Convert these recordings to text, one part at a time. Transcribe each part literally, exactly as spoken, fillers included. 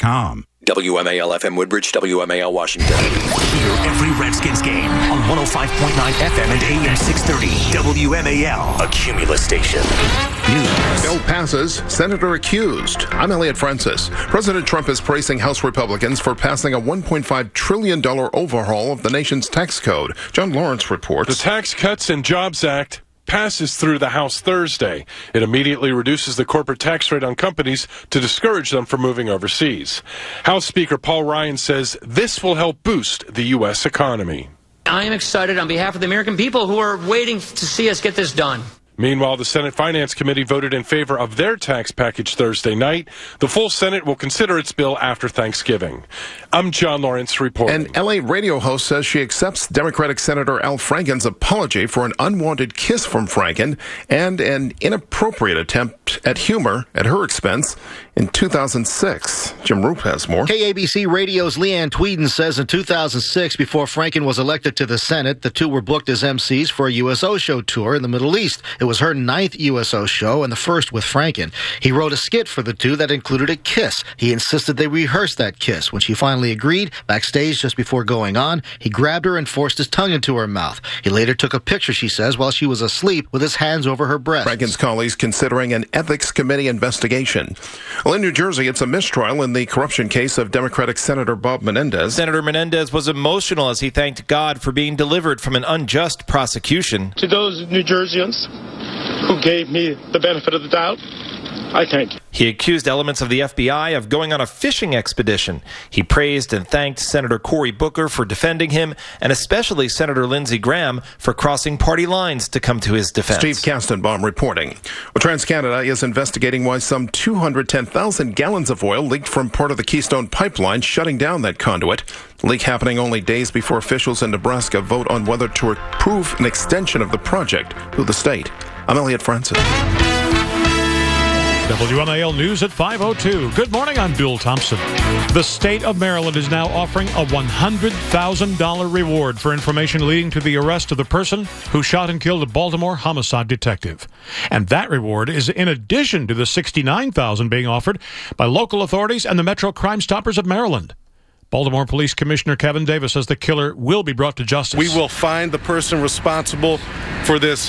com. W M A L F M Woodbridge, W M A L Washington. Hear every Redskins game on one oh five point nine F M and A M six thirty. W M A L, a Cumulus station. News. Bill passes, Senator accused. I'm Elliot Francis. President Trump is praising House Republicans for passing a one point five trillion dollars overhaul of the nation's tax code. John Lawrence reports. The Tax Cuts and Jobs Act passes through the House Thursday. It immediately reduces the corporate tax rate on companies to discourage them from moving overseas. House Speaker Paul Ryan says this will help boost the U S economy. I am excited on behalf of the American people who are waiting to see us get this done. Meanwhile, the Senate Finance Committee voted in favor of their tax package Thursday night. The full Senate will consider its bill after Thanksgiving. I'm John Lawrence reporting. An L A radio host says she accepts Democratic Senator Al Franken's apology for an unwanted kiss from Franken and an inappropriate attempt at humor at her expense in two thousand six. Jim Roop has more. K A B C Radio's Leanne Tweeden says in two thousand six, before Franken was elected to the Senate, the two were booked as M Cs for a U S O show tour in the Middle East. It was her ninth U S O show and the first with Franken. He wrote a skit for the two that included a kiss. He insisted they rehearse that kiss. When she finally agreed, backstage just before going on, he grabbed her and forced his tongue into her mouth. He later took a picture, she says, while she was asleep with his hands over her breast. Franken's colleagues considering an ethics committee investigation. Well, in New Jersey, it's a mistrial in the corruption case of Democratic Senator Bob Menendez. Senator Menendez was emotional as he thanked God for being delivered from an unjust prosecution. To those New Jerseyans who gave me the benefit of the doubt, I thank you. He accused elements of the F B I of going on a fishing expedition. He praised and thanked Senator Cory Booker for defending him, and especially Senator Lindsey Graham for crossing party lines to come to his defense. Steve Kastenbaum reporting. Well, TransCanada is investigating why some two hundred ten thousand gallons of oil leaked from part of the Keystone Pipeline, shutting down that conduit. The leak happening only days before officials in Nebraska vote on whether to approve an extension of the project to the state. I'm Elliot Francis. W M A L News at five oh two. Good morning, I'm Bill Thompson. The state of Maryland is now offering a one hundred thousand dollars reward for information leading to the arrest of the person who shot and killed a Baltimore homicide detective. And that reward is in addition to the sixty-nine thousand dollars being offered by local authorities and the Metro Crime Stoppers of Maryland. Baltimore Police Commissioner Kevin Davis says the killer will be brought to justice. We will find the person responsible for this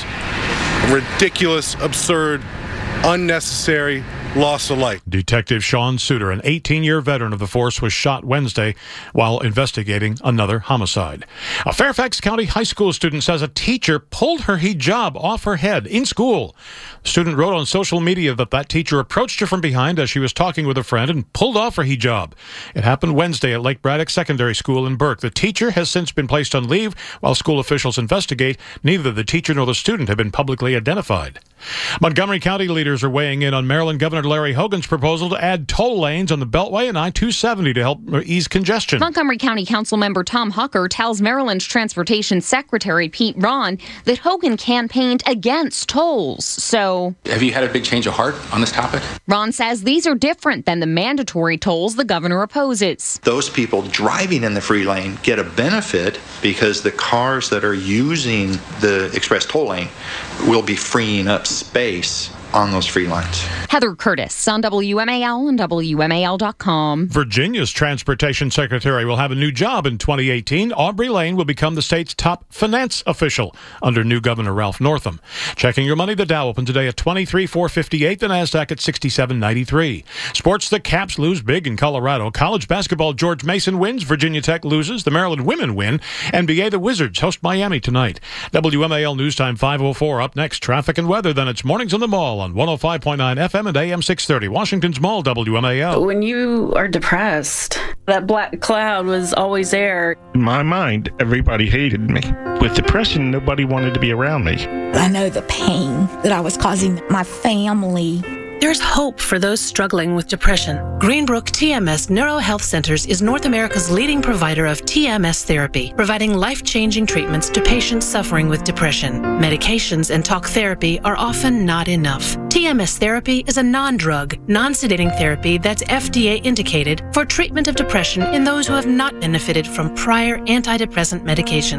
ridiculous, absurd, unnecessary loss of life. Detective Sean Suter, an eighteen-year veteran of the force, was shot Wednesday while investigating another homicide. A Fairfax County high school student says a teacher pulled her hijab off her head in school. The student wrote on social media that that teacher approached her from behind as she was talking with a friend and pulled off her hijab. It happened Wednesday at Lake Braddock Secondary School in Burke. The teacher has since been placed on leave while school officials investigate. Neither the teacher nor the student have been publicly identified. Montgomery County leaders are weighing in on Maryland Governor Larry Hogan's proposal to add toll lanes on the Beltway and I two seventy to help ease congestion. Montgomery County Council member Tom Hucker tells Maryland's Transportation Secretary Pete Ron that Hogan campaigned against tolls. So, have you had a big change of heart on this topic? Ron says these are different than the mandatory tolls the governor opposes. Those people driving in the free lane get a benefit because the cars that are using the express toll lane will be freeing up space on those free lines. Heather Curtis on W M A L and W M A L dot com. Virginia's transportation secretary will have a new job in twenty eighteen. Aubrey Lane will become the state's top finance official under new Governor Ralph Northam. Checking your money, the Dow opened today at twenty-three thousand four hundred fifty-eight, the NASDAQ at sixty-seven ninety-three. Sports, the Caps lose big in Colorado. College basketball, George Mason wins. Virginia Tech loses. The Maryland women win. N B A, the Wizards host Miami tonight. W M A L News Time five oh four. Up next, traffic and weather. Then it's Mornings on the Mall on one oh five point nine F M and A M six thirty. Washington's Mall, W M A L. When you are depressed, that black cloud was always there. In my mind, everybody hated me. With depression, nobody wanted to be around me. I know the pain that I was causing my family. There's hope for those struggling with depression. Greenbrook T M S NeuroHealth Centers is North America's leading provider of T M S therapy, providing life-changing treatments to patients suffering with depression. Medications and talk therapy are often not enough. T M S therapy is a non-drug, non-sedating therapy that's F D A indicated for treatment of depression in those who have not benefited from prior antidepressant medication.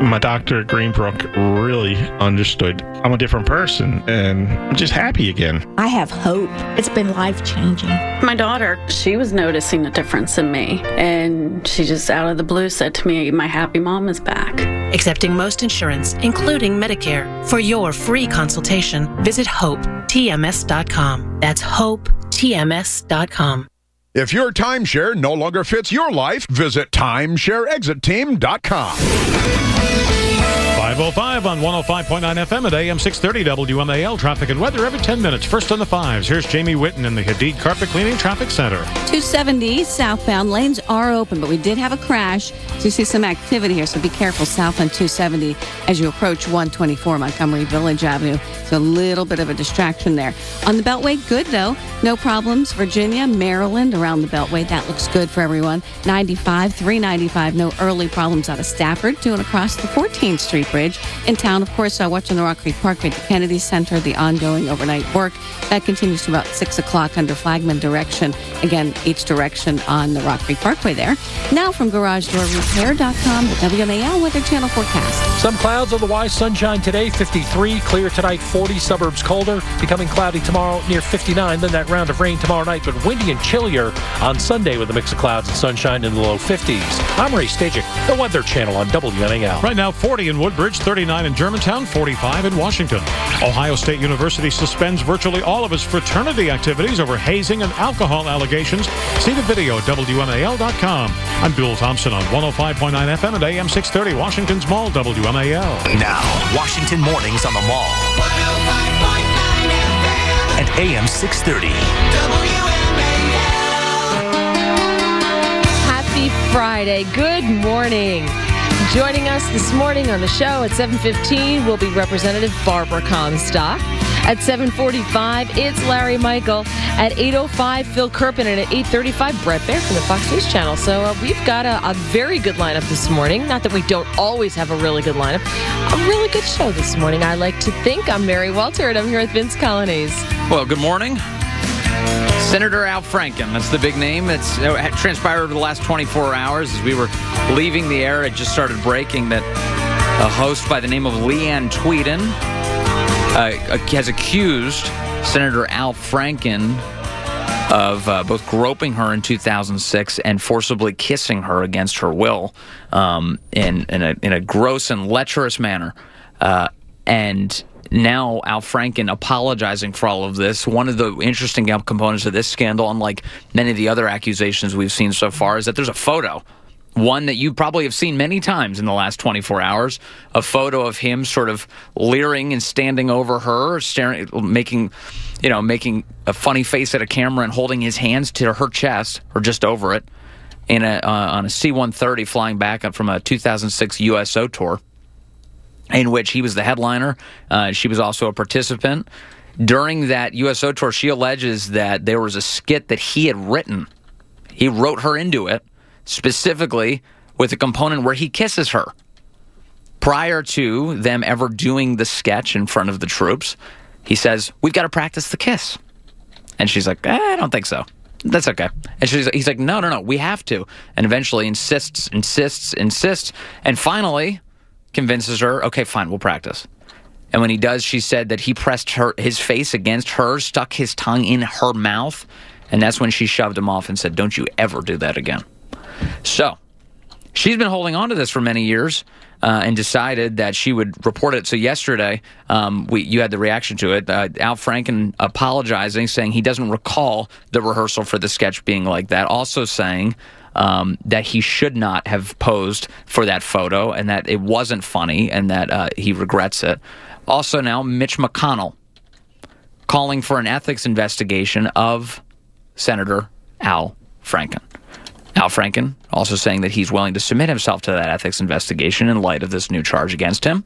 My doctor at Greenbrook really understood. I'm a different person, and I'm just happy again. I have hope. It's been life-changing. My daughter, she was noticing a difference in me, and she just out of the blue said to me, my happy mom is back. Accepting most insurance, including Medicare. For your free consultation, visit hope T M S dot com. That's hope T M S dot com. If your timeshare no longer fits your life, visit timeshare exit team dot com. five oh five on one oh five point nine F M at A M six thirty W M A L. Traffic and weather every ten minutes. First on the fives. Here's Jamie Whitten in the Hadid Carpet Cleaning Traffic Center. two seventy southbound lanes are open, but we did have a crash. So you see some activity here, so be careful south on two seventy as you approach one twenty-four Montgomery Village Avenue. So a little bit of a distraction there. On the Beltway, good though. No problems. Virginia, Maryland, around the Beltway. That looks good for everyone. ninety-five, three ninety-five. No early problems out of Stafford to and across the fourteenth Street Bridge. In town, of course, uh, watching the Rock Creek Parkway at the Kennedy Center, the ongoing overnight work. That continues to about six o'clock under Flagman direction. Again, each direction on the Rock Creek Parkway there. Now from Garage Door Repair dot com, the W M A L Weather Channel forecast. Some clouds, otherwise sunshine today, fifty-three. Clear tonight, forty. Suburbs colder. Becoming cloudy tomorrow, near fifty-nine. Then that round of rain tomorrow night, but windy and chillier on Sunday with a mix of clouds and sunshine in the low fifties. I'm Ray Stajic, the Weather Channel on W M A L. Right now, forty in Woodbridge, thirty-nine in Germantown, forty-five in Washington. Ohio State University suspends virtually all of its fraternity activities over hazing and alcohol allegations. See the video at W M A L dot com. I'm Bill Thompson on one oh five point nine F M at A M six thirty, Washington's Mall, W M A L. Now, Washington Mornings on the Mall. one oh five point nine F M. And A M six thirty. W M A L. Happy Friday. Good morning. Joining us this morning on the show at seven fifteen will be Representative Barbara Comstock. At seven forty-five, it's Larry Michael. At eight oh five, Phil Kerpen. And at eight thirty-five, Brett Baer from the Fox News Channel. So uh, we've got a, a very good lineup this morning. Not that we don't always have a really good lineup. A really good show this morning, I like to think. I'm Mary Welter, and I'm here with Vince Colonnese. Well, good morning. Senator Al Franken, that's the big name. It's it had transpired over the last twenty-four hours as we were leaving the air. It just started breaking that a host by the name of Leanne Tweeden uh, has accused Senator Al Franken of uh, both groping her in two thousand six and forcibly kissing her against her will um, in, in, a, in a gross and lecherous manner. Uh, and now Al Franken apologizing for all of this. One of the interesting components of this scandal, unlike many of the other accusations we've seen so far, is that there's a photo. One that you probably have seen many times in the last twenty-four hours, a photo of him sort of leering and standing over her, staring, making, you know, making a funny face at a camera and holding his hands to her chest or just over it in a uh, on a C one thirty flying back from a two thousand six U S O tour, in which he was the headliner. Uh, she was also a participant. During that U S O tour, she alleges that there was a skit that he had written. He wrote her into it, specifically with a component where he kisses her. Prior to them ever doing the sketch in front of the troops, he says, "We've got to practice the kiss." And she's like, eh, I don't think so. That's okay. And she's, he's like, no, no, no, we have to. And eventually insists, insists, insists, and finally convinces her, okay, fine, we'll practice. And when he does, she said that he pressed her his face against hers, stuck his tongue in her mouth, and that's when she shoved him off and said, don't you ever do that again. So she's been holding on to this for many years uh, and decided that she would report it. So yesterday, um, we you had the reaction to it. Uh, Al Franken apologizing, saying he doesn't recall the rehearsal for the sketch being like that. Also saying um, that he should not have posed for that photo and that it wasn't funny and that uh, he regrets it. Also now, Mitch McConnell calling for an ethics investigation of Senator Al Franken. Al Franken also saying that he's willing to submit himself to that ethics investigation in light of this new charge against him.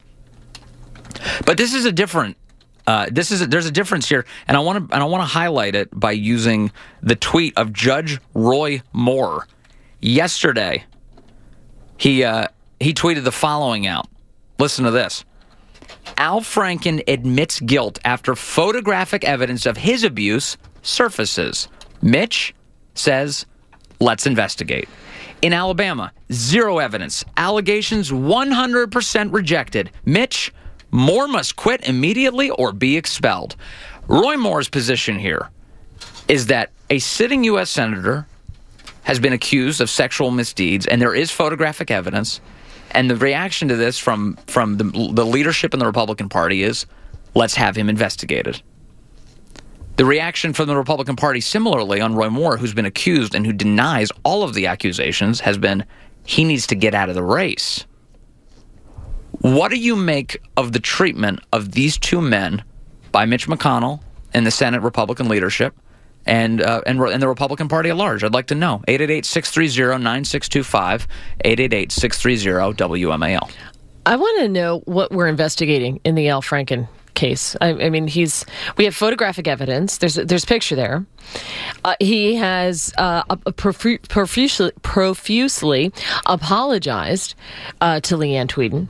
But this is a different. Uh, this is a, there's a difference here, and I want to and I want to highlight it by using the tweet of Judge Roy Moore yesterday. He uh, he tweeted the following out. Listen to this. Al Franken admits guilt after photographic evidence of his abuse surfaces. Mitch says let's investigate. In Alabama, zero evidence. Allegations one hundred percent rejected. Mitch, Moore must quit immediately or be expelled. Roy Moore's position here is that a sitting U S senator has been accused of sexual misdeeds, and there is photographic evidence. And the reaction to this from, from the, the leadership in the Republican Party is, let's have him investigated. The reaction from the Republican Party similarly on Roy Moore, who's been accused and who denies all of the accusations, has been he needs to get out of the race. What do you make of the treatment of these two men by Mitch McConnell and the Senate Republican leadership and uh, and, and the Republican Party at large? I'd like to know. eight eight eight, six three zero, nine six two five, eight eight eight, six three zero, W M A L. I want to know what we're investigating in the Al Franken case. I, I mean, he's we have photographic evidence. There's there's a picture there. Uh, he has uh, a, a profu- profusely, profusely apologized uh, to Leanne Tweeden.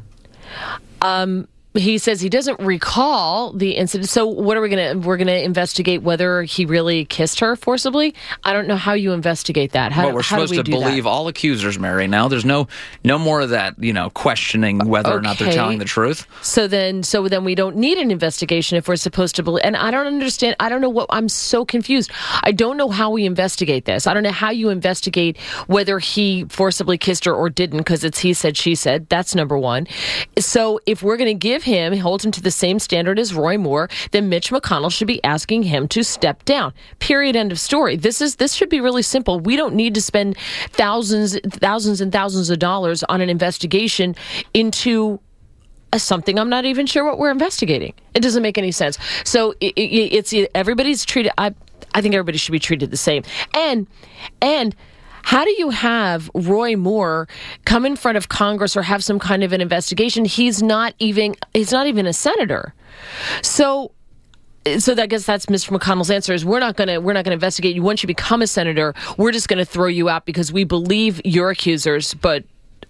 Um, he says he doesn't recall the incident. So what are we going to, we're going to investigate whether he really kissed her forcibly? I don't know how you investigate that. How, well, we're how supposed do we to do believe that? all accusers, Mary. Now there's no no more of that, you know, questioning whether okay. or not they're telling the truth. So then, so then we don't need an investigation if we're supposed to believe. And I don't understand. I don't know what, I'm so confused. I don't know how we investigate this. I don't know how you investigate whether he forcibly kissed her or didn't, because it's he said, she said. That's number one. So if we're going to give him, hold him to the same standard as Roy Moore, then Mitch McConnell should be asking him to step down. Period. End of story. This is this should be really simple. We don't need to spend thousands, thousands and thousands of dollars on an investigation into a, something I'm not even sure what we're investigating. It doesn't make any sense. So it, it, it's everybody's treated. I I think everybody should be treated the same. And and. How do you have Roy Moore come in front of Congress or have some kind of an investigation? He's not even he's not even a senator. So so I guess that's Mister McConnell's answer is we're not gonna we're not gonna investigate you once you become a senator. We're just gonna throw you out because we believe your accusers, but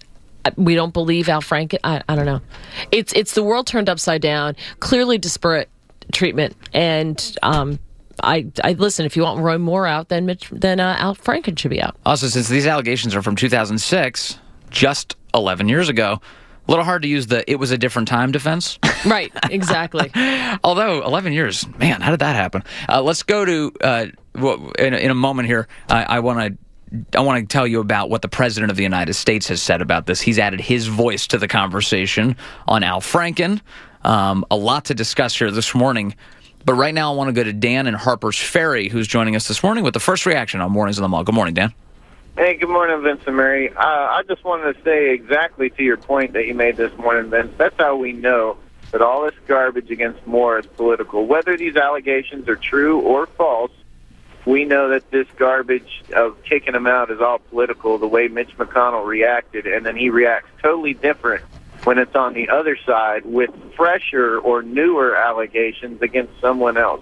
we don't believe Al Franken. I, I don't know. It's it's the world turned upside down. Clearly disparate treatment and um I, I listen. If you want Roy Moore out, then Mitch, then uh, Al Franken should be out. Also, since these allegations are from two thousand six, just eleven years ago, a little hard to use the "it was a different time" defense. Right, exactly. Although eleven years, man, how did that happen? Uh, let's go to uh, in, a, in a moment here. I, I want to. I want to tell you about what the President of the United States has said about this. He's added his voice to the conversation on Al Franken. Um, a lot to discuss here this morning. But right now, I want to go to Dan in Harper's Ferry, who's joining us this morning with the first reaction on Mornings on the Mall. Good morning, Dan. Hey, good morning, Vince and Mary. Uh, I just wanted to say exactly to your point that you made this morning, Vince. That's how we know that all this garbage against Moore is political. Whether these allegations are true or false, we know that this garbage of kicking him out is all political, the way Mitch McConnell reacted, and then he reacts totally different when it's on the other side with fresher or newer allegations against someone else.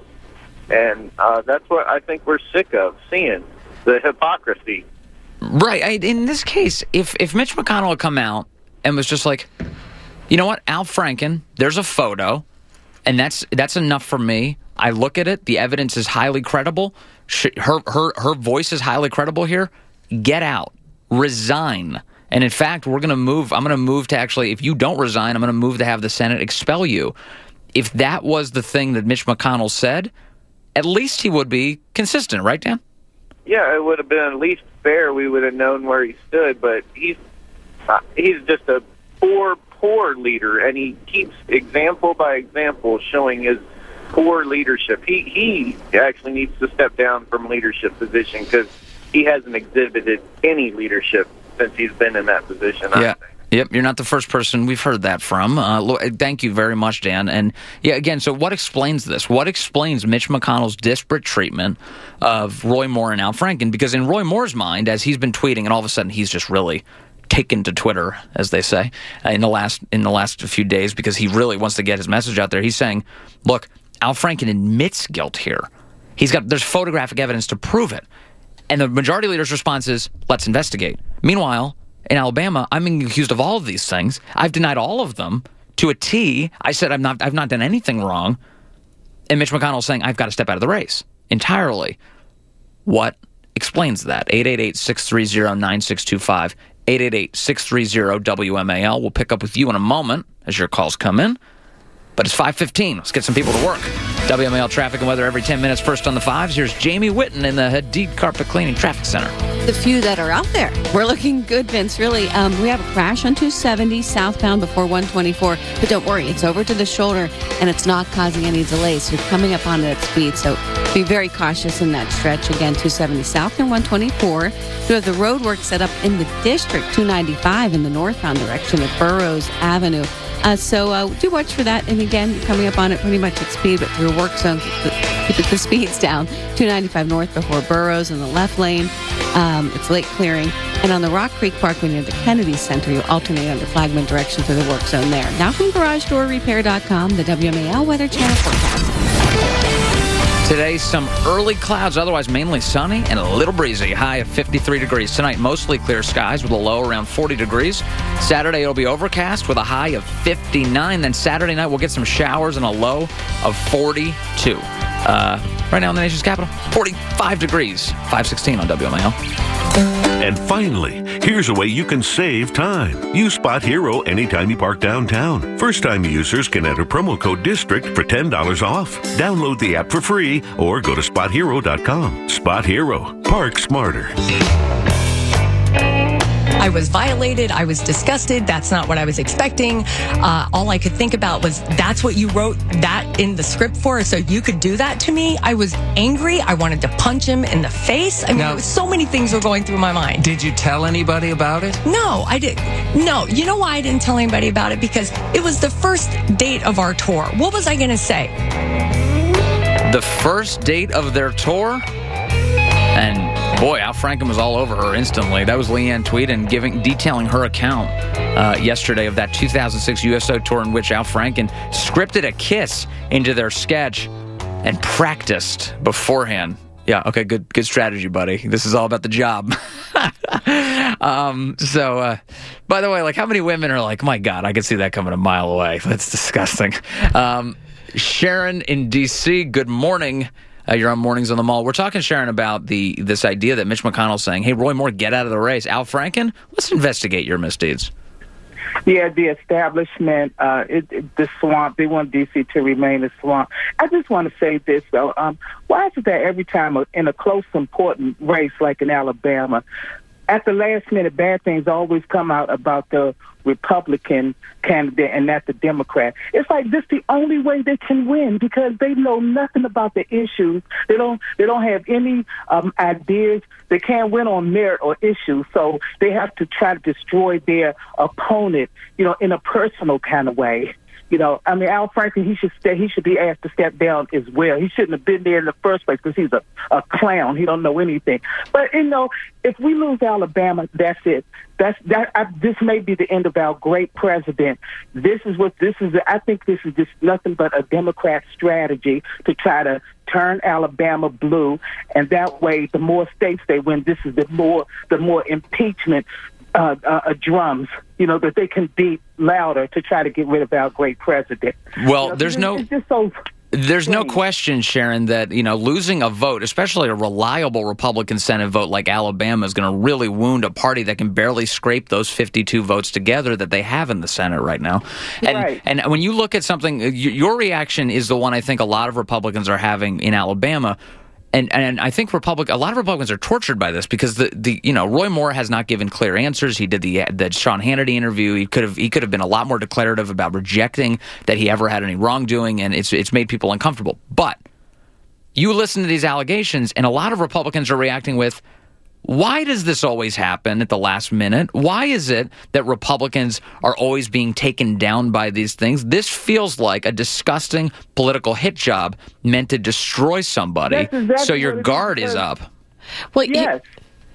And uh, that's what I think we're sick of, seeing, the hypocrisy. Right. I, in this case, if, if Mitch McConnell had come out and was just like, you know what, Al Franken, there's a photo, and that's that's enough for me. I look at it, the evidence is highly credible, her her her voice is highly credible here, get out, resign. And in fact, we're going to move, I'm going to move to actually, if you don't resign, I'm going to move to have the Senate expel you. If that was the thing that Mitch McConnell said, at least he would be consistent, right, Dan? Yeah, it would have been at least fair. We would have known where he stood, but he's uh, he's just a poor, poor leader, and he keeps example by example showing his poor leadership. He, he actually needs to step down from leadership position because he hasn't exhibited any leadership since he's been in that position. Yeah. Yep, you're not the first person we've heard that from. Uh, thank you very much, Dan. And yeah, again, so what explains this? What explains Mitch McConnell's disparate treatment of Roy Moore and Al Franken? Because in Roy Moore's mind, as he's been tweeting, and all of a sudden he's just really taken to Twitter, as they say, uh, in the last in the last few days, because he really wants to get his message out there. He's saying, "Look, Al Franken admits guilt here. He's got there's photographic evidence to prove it." And the majority leader's response is, let's investigate. Meanwhile, in Alabama, I'm being accused of all of these things. I've denied all of them to a T. I said I'm not, I've not done anything wrong. And Mitch McConnell is saying, I've got to step out of the race entirely. What explains that. eight eight eight, six three zero, nine six two five. eight eight eight, six three zero, W M A L. We'll pick up with you in a moment as your calls come in. But it's five fifteen. Let's get some people to work. W M A L traffic and weather every ten minutes. First on the fives, here's Jamie Whitten in the Hadid Carpet Cleaning Traffic Center. The few that are out there, we're looking good, Vince. Really, um, we have a crash on two seventy southbound before one twenty-four. But don't worry, it's over to the shoulder, and it's not causing any delays. So you're coming up on it at speed. So be very cautious in that stretch. Again, two seventy south and one twenty-four. You have the road work set up in the district, two ninety-five in the northbound direction at Burroughs Avenue. Uh, so uh, do watch for that. And again, coming up on it pretty much at speed, but through a work zone, keep the, keep the speeds down. two ninety-five north before Burroughs in the left lane. Um, it's late clearing. And on the Rock Creek Parkway near the Kennedy Center, you alternate under Flagman direction through the work zone there. Now from garage door repair dot com, the W M A L Weather Channel forecast. Today, some early clouds, otherwise mainly sunny and a little breezy. High of fifty-three degrees. Tonight, mostly clear skies with a low around forty degrees. Saturday, it'll be overcast with a high of fifty-nine. Then Saturday night, we'll get some showers and a low of forty-two. Uh, right now in the nation's capital, forty-five degrees. five sixteen on W M A L. And finally, here's a way you can save time. Use Spot Hero anytime you park downtown. First-time users can enter promo code DISTRICT for ten dollars off. Download the app for free or go to spot hero dot com. Spot Hero. Park smarter. I was violated. I was disgusted. That's not what I was expecting. Uh, all I could think about was, that's what you wrote that in the script for, so you could do that to me? I was angry. I wanted to punch him in the face. I mean, now, so many things were going through my mind. Did you tell anybody about it? No, I didn't. No. You know why I didn't tell anybody about it? Because it was the first date of our tour. What was I going to say? The first date of their tour? And boy, Al Franken was all over her instantly. That was Leanne Tweeden giving, detailing her account uh, yesterday of that two thousand six U S O tour in which Al Franken scripted a kiss into their sketch and practiced beforehand. Yeah, okay, good good strategy, buddy. This is all about the job. um, so, uh, by the way, like, how many women are like, my God, I could see that coming a mile away. That's disgusting. Um, Sharon in D C, good morning. Uh, you're on Mornings on the Mall. We're talking, Sharon, about the this idea that Mitch McConnell's saying, hey, Roy Moore, get out of the race. Al Franken, let's investigate your misdeeds. Yeah, the establishment, uh, it, it, the swamp, they want D C to remain a swamp. I just want to say this, though. Um, why is it that every time in a close, important race like in Alabama, at the last minute, bad things always come out about the Republican candidate and not the Democrat? It's like this the only way they can win, because they know nothing about the issues. They don't they don't have any um, ideas. They can't win on merit or issues, so they have to try to destroy their opponent, you know, in a personal kind of way. You know, I mean, Al Franken, he should stay, he should be asked to step down as well. He shouldn't have been there in the first place because he's a, a clown. He don't know anything. But, you know, if we lose Alabama, that's it. That's that. I, this may be the end of our great president. This is what this is. I think this is just nothing but a Democrat strategy to try to turn Alabama blue, and that way, the more states they win, this is the more the more impeachment uh, uh, drums, you know, that they can beat louder to try to get rid of our great president. Well, you know, there's it's, no. It's just so. There's no question, Sharon, that, you know, losing a vote, especially a reliable Republican Senate vote like Alabama, is going to really wound a party that can barely scrape those fifty-two votes together that they have in the Senate right now. And, right. and when you look at something, your reaction is the one I think a lot of Republicans are having in Alabama. And and I think Republic, a lot of Republicans are tortured by this because the, the you know Roy Moore has not given clear answers. He did the the Sean Hannity interview. He could have he could have been a lot more declarative about rejecting that he ever had any wrongdoing, and it's it's made people uncomfortable. But you listen to these allegations, and a lot of Republicans are reacting with, why does this always happen at the last minute? Why is it that Republicans are always being taken down by these things? This feels like a disgusting political hit job meant to destroy somebody, That's exactly so your what it guard is. is up. Well, yes.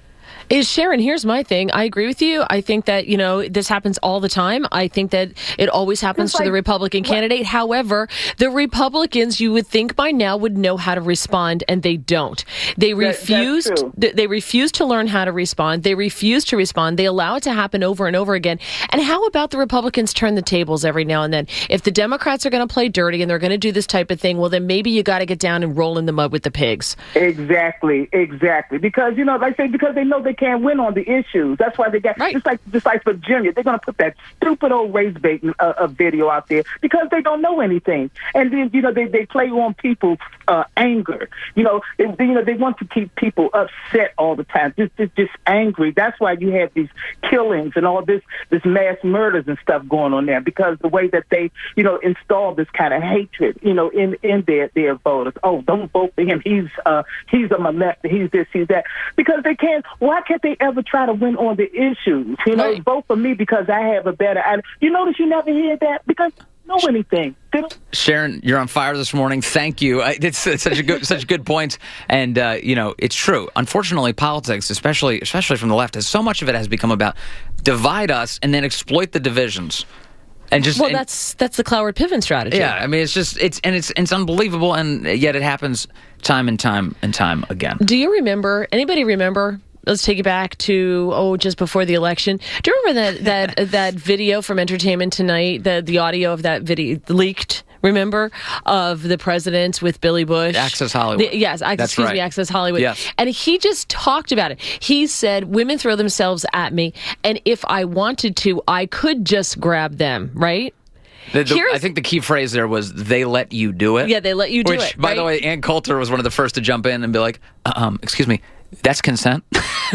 Is Sharon, here's my thing. I agree with you. I think that, you know, this happens all the time. I think that it always happens to the Republican candidate. However, the Republicans, you would think by now, would know how to respond, and they don't. They refused th- they refuse to learn how to respond. They refuse to respond. They allow it to happen over and over again. And how about the Republicans turn the tables every now and then? If the Democrats are going to play dirty and they're going to do this type of thing, well, then maybe you got to get down and roll in the mud with the pigs. Exactly, exactly. Because, you know, like I say, because they know they can't win on the issues. That's why they got, right. just like just like Virginia, they're going to put that stupid old race bait uh, uh, video out there because they don't know anything. And then, you know, they, they play on people's uh, anger. You know, they, they, you know, they want to keep people upset all the time, just, just just angry. That's why you have these killings and all this, this mass murders and stuff going on there, because the way that they, you know, install this kind of hatred, you know, in, in their, their voters. Oh, don't vote for him. He's uh, he's a molester. He's this, he's that. Because they can't, why can't they ever try to win on the issues? You know, right. Vote for me because I have a better, I, you notice you never hear that because know anything. Sharon, you're on fire this morning. Thank you. It's, it's such a good, such good points, and uh, you know it's true. Unfortunately, politics, especially especially from the left, has so much of it has become about divide us and then exploit the divisions. And just, well, and, that's that's the Cloward Piven strategy. Yeah, I mean, it's just it's and it's it's unbelievable, and yet it happens time and time and time again. Do you remember? Anybody remember? Let's take it back to, oh, just before the election. Do you remember that that, that video from Entertainment Tonight, the, the audio of that video leaked, remember, of the president with Billy Bush? Access Hollywood. The, yes, That's excuse right. me, Access Hollywood. Yes. And he just talked about it. He said, women throw themselves at me, and if I wanted to, I could just grab them, right? The, the, I think the key phrase there was, they let you do it. Yeah, they let you do Which, it, by right? the way, Ann Coulter was one of the first to jump in and be like, uh, um, excuse me, that's consent.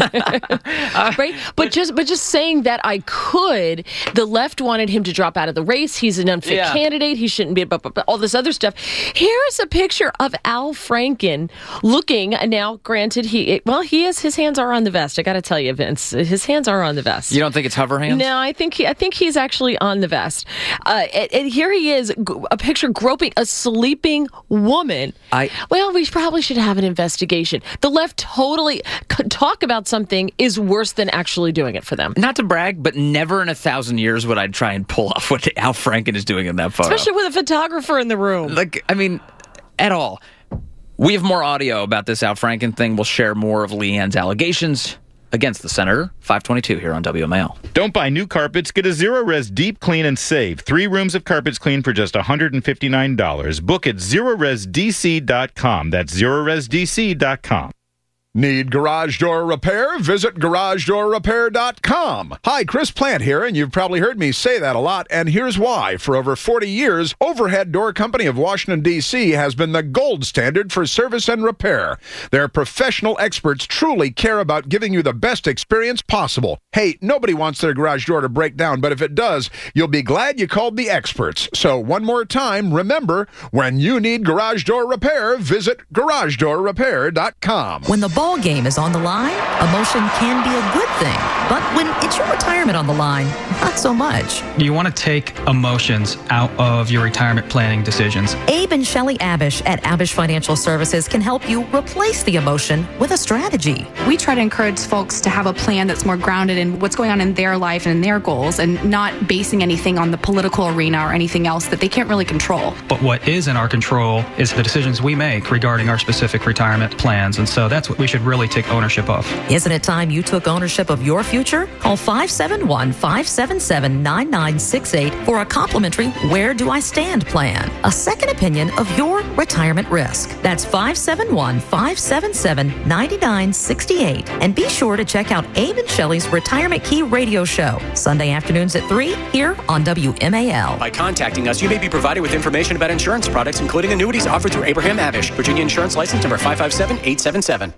uh, right? But just but just saying that I could, the left wanted him to drop out of the race. He's an unfit Yeah. candidate. He shouldn't be, but, but, but all this other stuff. Here's a picture of Al Franken looking, now granted, he well, he is, his hands are on the vest. I got to tell you, Vince, his hands are on the vest. You don't think it's hover hands? No, I think he, I think he's actually on the vest. Uh, and, and here he is, a picture groping a sleeping woman. I Well, we probably should have an investigation. The left totally talk about something is worse than actually doing it for them. Not to brag, but never in a thousand years would I try and pull off what Al Franken is doing in that photo. Especially with a photographer in the room. Like, I mean, at all. We have more audio about this Al Franken thing. We'll share more of Leanne's allegations against the senator. five twenty-two here on W M A L. Don't buy new carpets. Get a Zero-Res Deep Clean and save. Three rooms of carpets clean for just one hundred fifty-nine dollars. Book at zero res d c dot com. That's zero res d c dot com. Need garage door repair? Visit garage door repair dot com. Hi, Chris Plant here, and you've probably heard me say that a lot, and here's why. For over forty years, Overhead Door Company of Washington, D C has been the gold standard for service and repair. Their professional experts truly care about giving you the best experience possible. Hey, nobody wants their garage door to break down, but if it does, you'll be glad you called the experts. So one more time, remember, when you need garage door repair, visit garage door repair dot com. When the ball game is on the line, emotion can be a good thing. But when it's your retirement on the line, not so much. You want to take emotions out of your retirement planning decisions. Abe and Shelley Abish at Abish Financial Services can help you replace the emotion with a strategy. We try to encourage folks to have a plan that's more grounded in what's going on in their life and in their goals, and not basing anything on the political arena or anything else that they can't really control. But what is in our control is the decisions we make regarding our specific retirement plans, and so that's what we should really take ownership of. Isn't it time you took ownership of your future? Call five seven one, five seven seven, nine nine six eight for a complimentary Where Do I Stand plan, a second opinion of your retirement risk. That's five seven one, five seven seven, nine nine six eight. And be sure to check out Abe and Shelley's Retirement Key radio show, Sunday afternoons at three here on W M A L. By contacting us, you may be provided with information about insurance products, including annuities offered through Abraham Abish, Virginia Insurance License number five five seven, eight seven seven.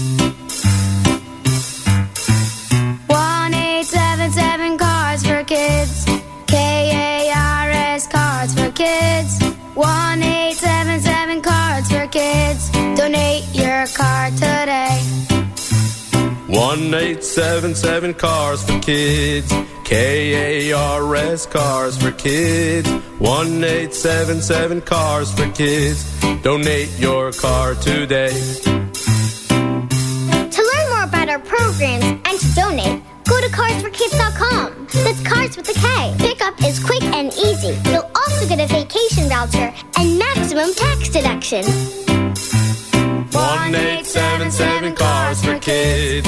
one eight seven seven Cars for Kids. K A R S Cards for Kids. one eight seven seven Cards for Kids. Donate your card today. one eight seven seven Cars for Kids. K A R S Cars for Kids. one eight seven seven Cars for Kids. Donate your car today. To learn more about our programs and starts with a K. Pickup is quick and easy. You'll also get a vacation voucher and maximum tax deduction. one eight seven seven Cars for Kids.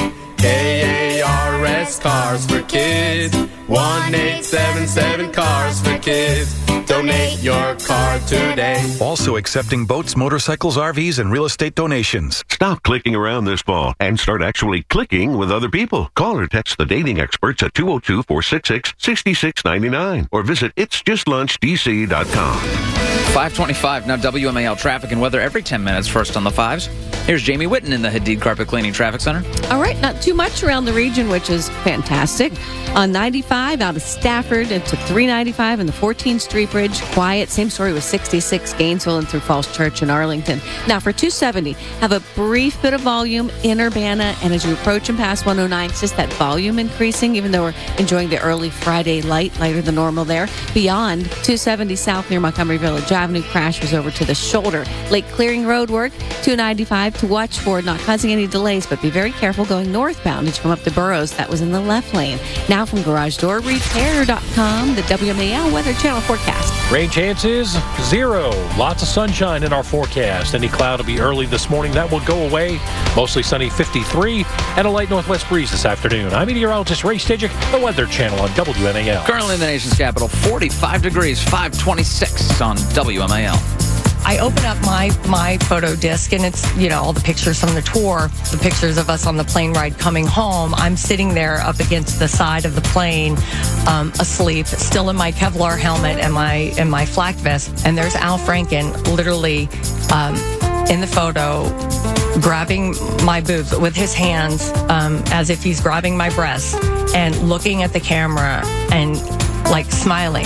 K A R S Cars for Kids. one eight seven seven Cars for Kids. Donate your car today. Also accepting boats, motorcycles, R Vs, and real estate donations. Stop clicking around this fall and start actually clicking with other people. Call or text the dating experts at two oh two, four six six, six six nine nine or visit its just lunch d c dot com. five twenty-five, now W M A L traffic and weather every ten minutes, first on the fives. Here's Jamie Witten in the Hadid Carpet Cleaning Traffic Center. All right, not too much around the region, which is fantastic. On ninety-five out of Stafford into three ninety-five and the fourteenth Street Bridge, quiet. Same story with sixty-six Gainesville and through Falls Church in Arlington. Now for two seventy, have a brief bit of volume in Urbana, and as you approach and pass one oh nine, it's just that volume increasing, even though we're enjoying the early Friday light, lighter than normal there. Beyond two seventy south near Montgomery Village Avenue, crash was over to the shoulder. Lake Clearing Road work, two ninety-five to watch for, not causing any delays, but be very careful going northbound as you come up to Burroughs. That was in the left lane. Now from garage door repair dot com, the W M A L Weather Channel forecast. Rain chances, zero. Lots of sunshine in our forecast. Any cloud will be early this morning. That will go away. Mostly sunny, fifty-three, and a light northwest breeze this afternoon. I'm meteorologist Ray Stidgick, the Weather Channel on W M A L. Currently in the nation's capital, forty-five degrees, five twenty-six on W M A L. I open up my my photo disc, and it's, you know, all the pictures from the tour, the pictures of us on the plane ride coming home. I'm sitting there up against the side of the plane, um, asleep, still in my Kevlar helmet and my and my flak vest. And there's Al Franken, literally um, in the photo, grabbing my boobs with his hands, um, as if he's grabbing my breasts, and looking at the camera and like smiling.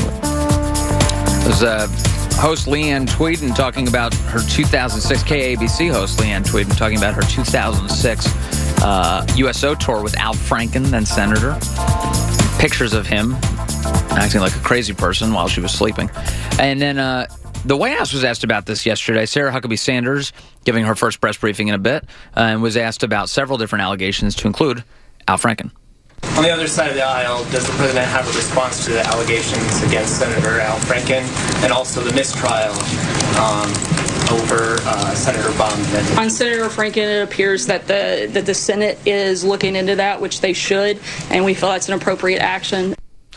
There's a host Leanne Tweeden talking about her two thousand six, K A B C host Leanne Tweeden talking about her two thousand six uh, U S O tour with Al Franken, then senator. Pictures of him acting like a crazy person while she was sleeping. And then uh, the White House was asked about this yesterday. Sarah Huckabee Sanders giving her first press briefing in a bit, uh, and was asked about several different allegations to include Al Franken. On the other side of the aisle, does the president have a response to the allegations against Senator Al Franken and also the mistrial um, over uh, Senator Baum? On Senator Franken, it appears that the that the Senate is looking into that, which they should, and we feel that's an appropriate action.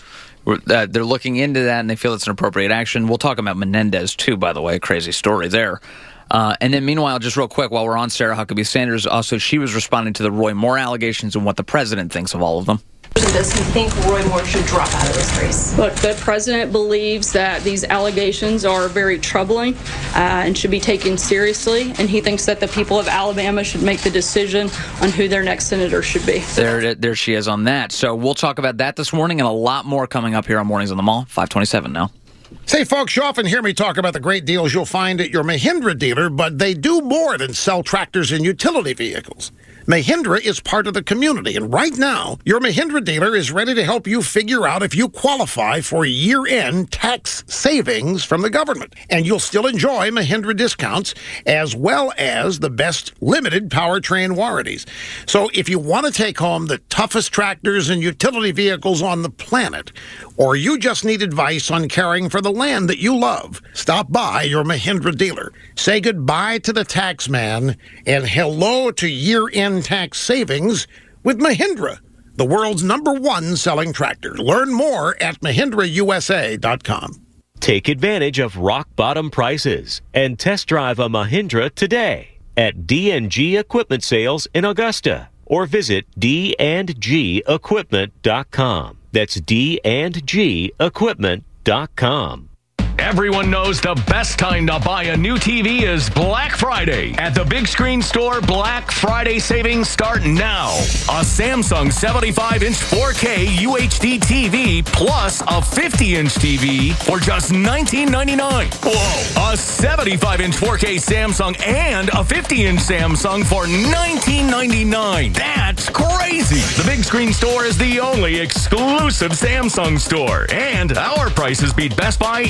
Uh, they're looking into that, and they feel it's an appropriate action. We'll talk about Menendez, too, by the way. Crazy story there. Uh, and then meanwhile, just real quick, while we're on Sarah Huckabee Sanders, also she was responding to the Roy Moore allegations and what the president thinks of all of them. Does he think Roy Moore should drop out of this race? Look, the president believes that these allegations are very troubling uh, and should be taken seriously, and he thinks that the people of Alabama should make the decision on who their next senator should be. There, there she is on that. So we'll talk about that this morning and a lot more coming up here on Mornings on the Mall. five twenty-seven now. Say, folks, you often hear me talk about the great deals you'll find at your Mahindra dealer, but they do more than sell tractors and utility vehicles. Mahindra is part of the community, and right now, your Mahindra dealer is ready to help you figure out if you qualify for year-end tax savings from the government. And you'll still enjoy Mahindra discounts, as well as the best limited powertrain warranties. So if you want to take home the toughest tractors and utility vehicles on the planet, or you just need advice on caring for the land that you love, stop by your Mahindra dealer. Say goodbye to the tax man and hello to year-end tax savings with Mahindra, the world's number one selling tractor. Learn more at mahindra u s a dot com. Take advantage of rock-bottom prices and test drive a Mahindra today at D and G Equipment Sales in Augusta, or visit d and g equipment dot com. That's d and g equipment dot com. Everyone knows the best time to buy a new T V is Black Friday. At the Big Screen Store, Black Friday savings start now. A Samsung seventy-five inch four K U H D T V plus a fifty inch T V for just nineteen ninety-nine. Whoa! A seventy-five inch four K Samsung and a fifty inch Samsung for nineteen ninety-nine. That's crazy! The Big Screen Store is the only exclusive Samsung store, and our prices beat Best Buy and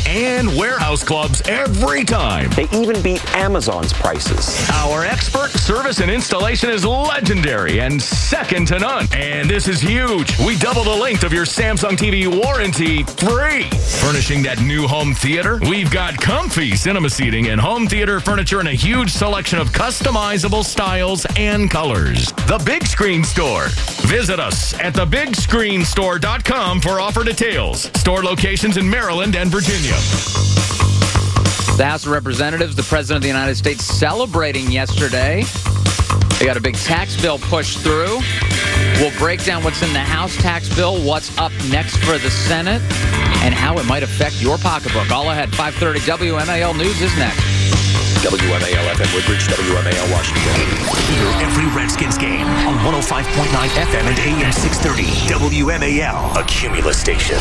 and warehouse clubs every time. They even beat Amazon's prices. Our expert service and installation is legendary and second to none. And this is huge. We double the length of your Samsung T V warranty free. Furnishing that new home theater, we've got comfy cinema seating and home theater furniture in a huge selection of customizable styles and colors. The Big Screen Store. Visit us at the big screen store dot com for offer details. Store locations in Maryland and Virginia. The House of Representatives, the President of the United States celebrating yesterday. They got a big tax bill pushed through. We'll break down what's in the House tax bill, what's up next for the Senate, and how it might affect your pocketbook. All ahead, five thirty W M A L News is next. W M A L F M Woodbridge, W M A L Washington. Hear every Redskins game on one oh five point nine F M and A M six thirty. W M A L, a Cumulus station.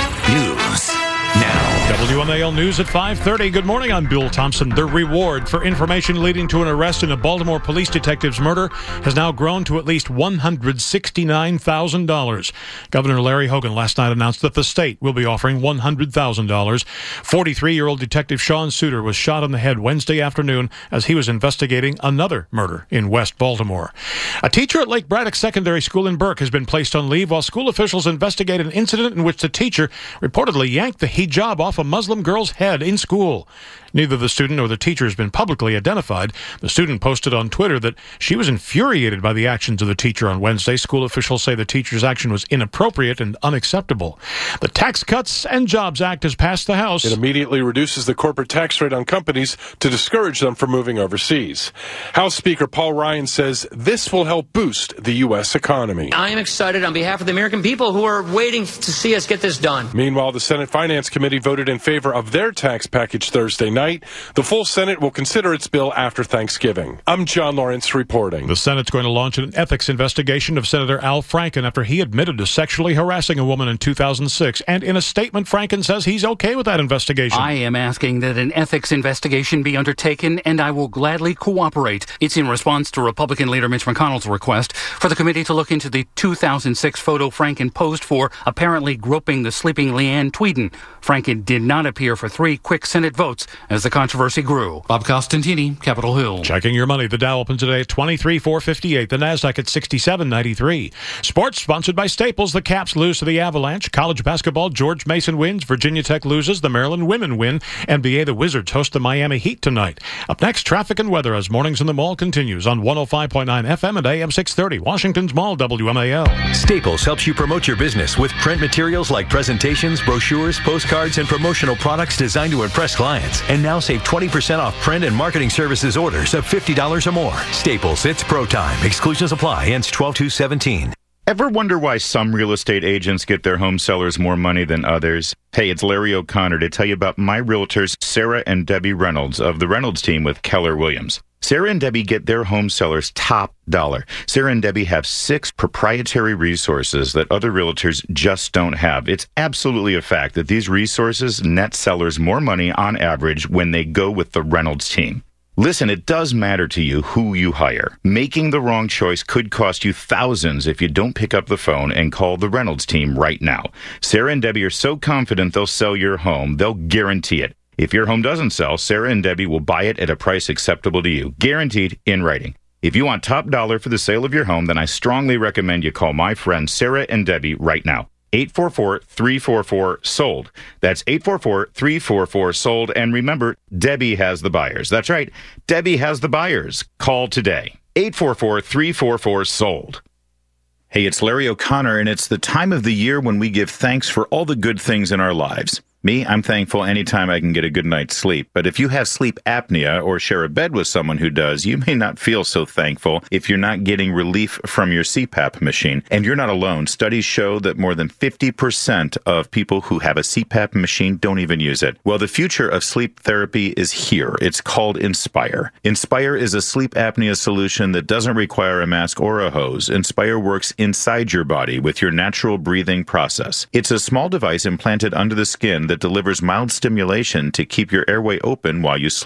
News now. W M A L News at five thirty. Good morning, I'm Bill Thompson. The reward for information leading to an arrest in a Baltimore police detective's murder has now grown to at least one hundred sixty-nine thousand dollars. Governor Larry Hogan last night announced that the state will be offering one hundred thousand dollars. forty-three-year-old Detective Sean Suter was shot on the head Wednesday afternoon as he was investigating another murder in West Baltimore. A teacher at Lake Braddock Secondary School in Burke has been placed on leave while school officials investigate an incident in which the teacher reportedly yanked the hijab off a Muslim girl's head in school. Neither the student nor the teacher has been publicly identified. The student posted on Twitter that she was infuriated by the actions of the teacher on Wednesday. School officials say the teacher's action was inappropriate and unacceptable. The Tax Cuts and Jobs Act has passed the House. It immediately reduces the corporate tax rate on companies to discourage them from moving overseas. House Speaker Paul Ryan says this will help boost the U S economy. I am excited on behalf of the American people who are waiting to see us get this done. Meanwhile, the Senate Finance Committee voted in favor of their tax package Thursday night. The full Senate will consider its bill after Thanksgiving. I'm John Lawrence reporting. The Senate's going to launch an ethics investigation of Senator Al Franken after he admitted to sexually harassing a woman in two thousand six. And in a statement, Franken says he's okay with that investigation. I am asking that an ethics investigation be undertaken, and I will gladly cooperate. It's in response to Republican leader Mitch McConnell's request for the committee to look into the two thousand six photo Franken posed for apparently groping the sleeping Leanne Tweeden. Franken did not appear for three quick Senate votes as the controversy grew. Bob Costantini, Capitol Hill. Checking your money. The Dow opened today at twenty-three four fifty-eight. The Nasdaq at sixty-seven ninety-three. Sports sponsored by Staples. The Caps lose to the Avalanche. College basketball. George Mason wins. Virginia Tech loses. The Maryland women win. N B A. The Wizards host the Miami Heat tonight. Up next, traffic and weather as Mornings in the Mall continues on one oh five point nine F M and A M six thirty. Washington's Mall, W M A L. Staples helps you promote your business with print materials like presentations, brochures, postcards, and promotional products designed to impress clients. And now save twenty percent off print and marketing services orders of fifty dollars or more. Staples, it's pro time. Exclusions apply. Ends twelve two seventeen. Ever wonder why some real estate agents get their home sellers more money than others? Hey, it's Larry O'Connor to tell you about my realtors, Sarah and Debbie Reynolds of the Reynolds team with Keller Williams. Sarah and Debbie get their home sellers top dollar. Sarah and Debbie have six proprietary resources that other realtors just don't have. It's absolutely a fact that these resources net sellers more money on average when they go with the Reynolds team. Listen, it does matter to you who you hire. Making the wrong choice could cost you thousands if you don't pick up the phone and call the Reynolds team right now. Sarah and Debbie are so confident they'll sell your home, they'll guarantee it. If your home doesn't sell, Sarah and Debbie will buy it at a price acceptable to you, guaranteed in writing. If you want top dollar for the sale of your home, then I strongly recommend you call my friends Sarah and Debbie right now. eight four four, three four four, SOLD. That's eight four four, three four four, SOLD. And remember, Debbie has the buyers. That's right. Debbie has the buyers. Call today. eight four four, three four four, SOLD. Hey, it's Larry O'Connor, and it's the time of the year when we give thanks for all the good things in our lives. Me, I'm thankful anytime I can get a good night's sleep. But if you have sleep apnea or share a bed with someone who does, you may not feel so thankful if you're not getting relief from your C PAP machine. And you're not alone. Studies show that more than fifty percent of people who have a C PAP machine don't even use it. Well, the future of sleep therapy is here. It's called Inspire. Inspire is a sleep apnea solution that doesn't require a mask or a hose. Inspire works inside your body with your natural breathing process. It's a small device implanted under the skin that delivers mild stimulation to keep your airway open while you sleep.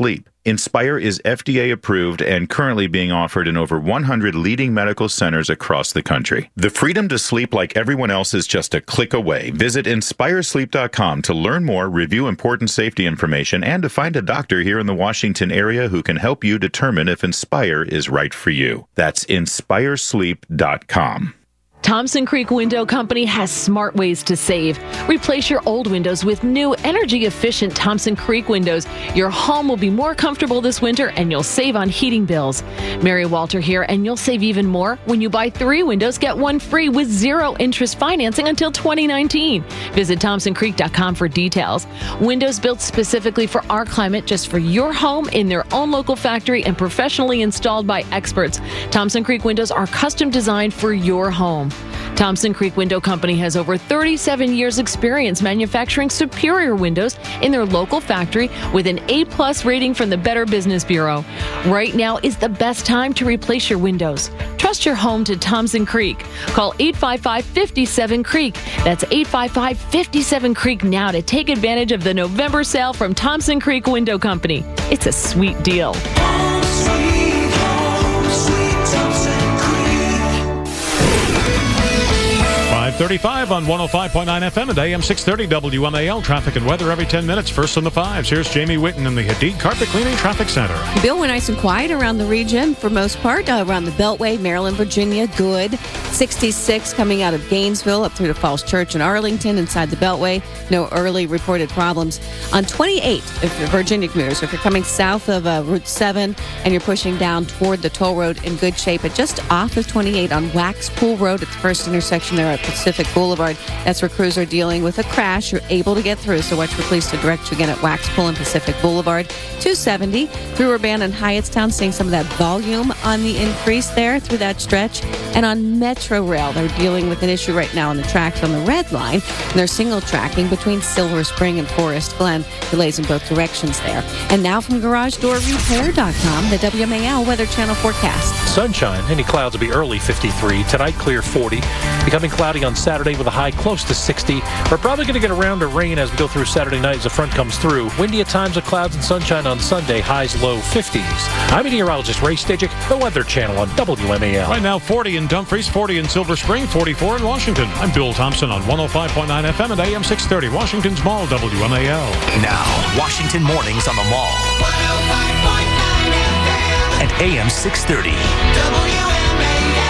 Inspire is F D A approved and currently being offered in over one hundred leading medical centers across the country. The freedom to sleep like everyone else is just a click away. Visit inspire sleep dot com to learn more, review important safety information, and to find a doctor here in the Washington area who can help you determine if Inspire is right for you. That's inspire sleep dot com. Thompson Creek Window Company has smart ways to save. Replace your old windows with new, energy-efficient Thompson Creek windows. Your home will be more comfortable this winter, and you'll save on heating bills. Mary Walter here, and you'll save even more when you buy three windows, get one free with zero interest financing until twenty nineteen. Visit thompson creek dot com for details. Windows built specifically for our climate, just for your home, in their own local factory and professionally installed by experts. Thompson Creek windows are custom designed for your home. Thompson Creek Window Company has over thirty-seven years experience manufacturing superior windows in their local factory with an A plus rating from the Better Business Bureau. Right now is the best time to replace your windows. Trust your home to Thompson Creek. Call eight five five, five seven, creek. That's eight five five, five seven, creek now to take advantage of the November sale from Thompson Creek Window Company. It's a sweet deal. five thirty-five on one oh five point nine F M and A M six thirty W M A L. Traffic and weather every ten minutes. First on the fives. Here's Jamie Whitten in the Hadid Carpet Cleaning Traffic Center. Bill, we're nice and quiet around the region for most part. Uh, around the Beltway, Maryland, Virginia, good. sixty-six coming out of Gainesville up through to Falls Church and Arlington inside the Beltway. No early reported problems. On twenty-eight, if you're Virginia commuters, if you're coming south of uh, Route seven and you're pushing down toward the toll road, in good shape. But just off of twenty-eight on Wax Pool Road at the first intersection there at Pacific Boulevard. That's where crews are dealing with a crash. You're able to get through, so watch for police to direct you again at Wax Pool and Pacific Boulevard. two seventy through Urbana and Hyattstown, seeing some of that volume on the increase there through that stretch. And on Metro Rail, they're dealing with an issue right now on the tracks on the red line. And they're single tracking between Silver Spring and Forest Glen. Delays in both directions there. And now from garage door repair dot com, the W M A L Weather Channel forecast. Sunshine. Any clouds will be early fifty-three. Tonight, clear forty. Becoming cloudy on Saturday with a high close to sixty. We're probably going to get around to rain as we go through Saturday night as the front comes through. Windy at times with clouds and sunshine on Sunday. Highs low fifties. I'm meteorologist Ray Stajic, the Weather Channel on W M A L. Right now, forty in Dumfries, forty in Silver Spring, forty-four in Washington. I'm Bill Thompson on one oh five point nine F M and A M six thirty, Washington's Mall, W M A L. Now, Washington Mornings on the Mall. one oh five point nine F M and A M six thirty. W M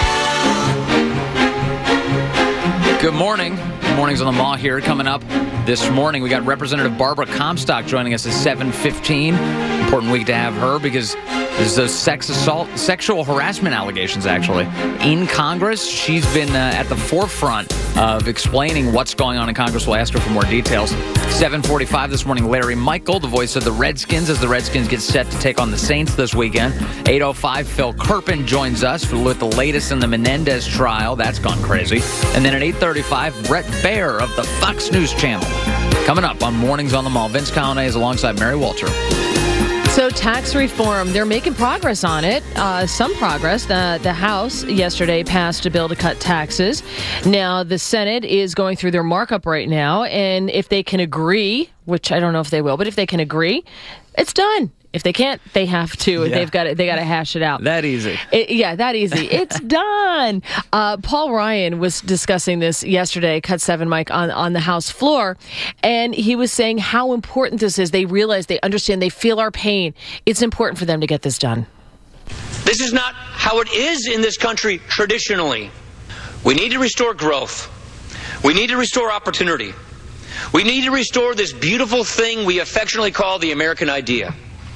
A L. Good morning. Mornings on the Mall here. Coming up this morning, we got Representative Barbara Comstock joining us at seven fifteen. Important week to have her because there's those sex assault, sexual harassment allegations, actually, in Congress. She's been uh, at the forefront of explaining what's going on in Congress. We'll ask her for more details. seven forty-five this morning, Larry Michael, the voice of the Redskins, as the Redskins get set to take on the Saints this weekend. eight oh five, Phil Kerpen joins us with the latest in the Menendez trial. That's gone crazy. And then at eight thirty-five, Brett Baer of the Fox News Channel. Coming up on Mornings on the Mall, Vince Callahan is alongside Mary Walter. So tax reform, they're making progress on it. Uh, some progress. The, the House yesterday passed a bill to cut taxes. Now, the Senate is going through their markup right now. And if they can agree, which I don't know if they will, but if they can agree, it's done. If they can't, they have to. Yeah. They've got to, they got to hash it out. That easy. It, yeah, that easy. It's done. Uh, Paul Ryan was discussing this yesterday, Cut seven Mike, on, on the House floor, and he was saying how important this is. They realize, they understand, they feel our pain. It's important for them to get this done. This is not how it is in this country traditionally. We need to restore growth. We need to restore opportunity. We need to restore this beautiful thing we affectionately call the American idea.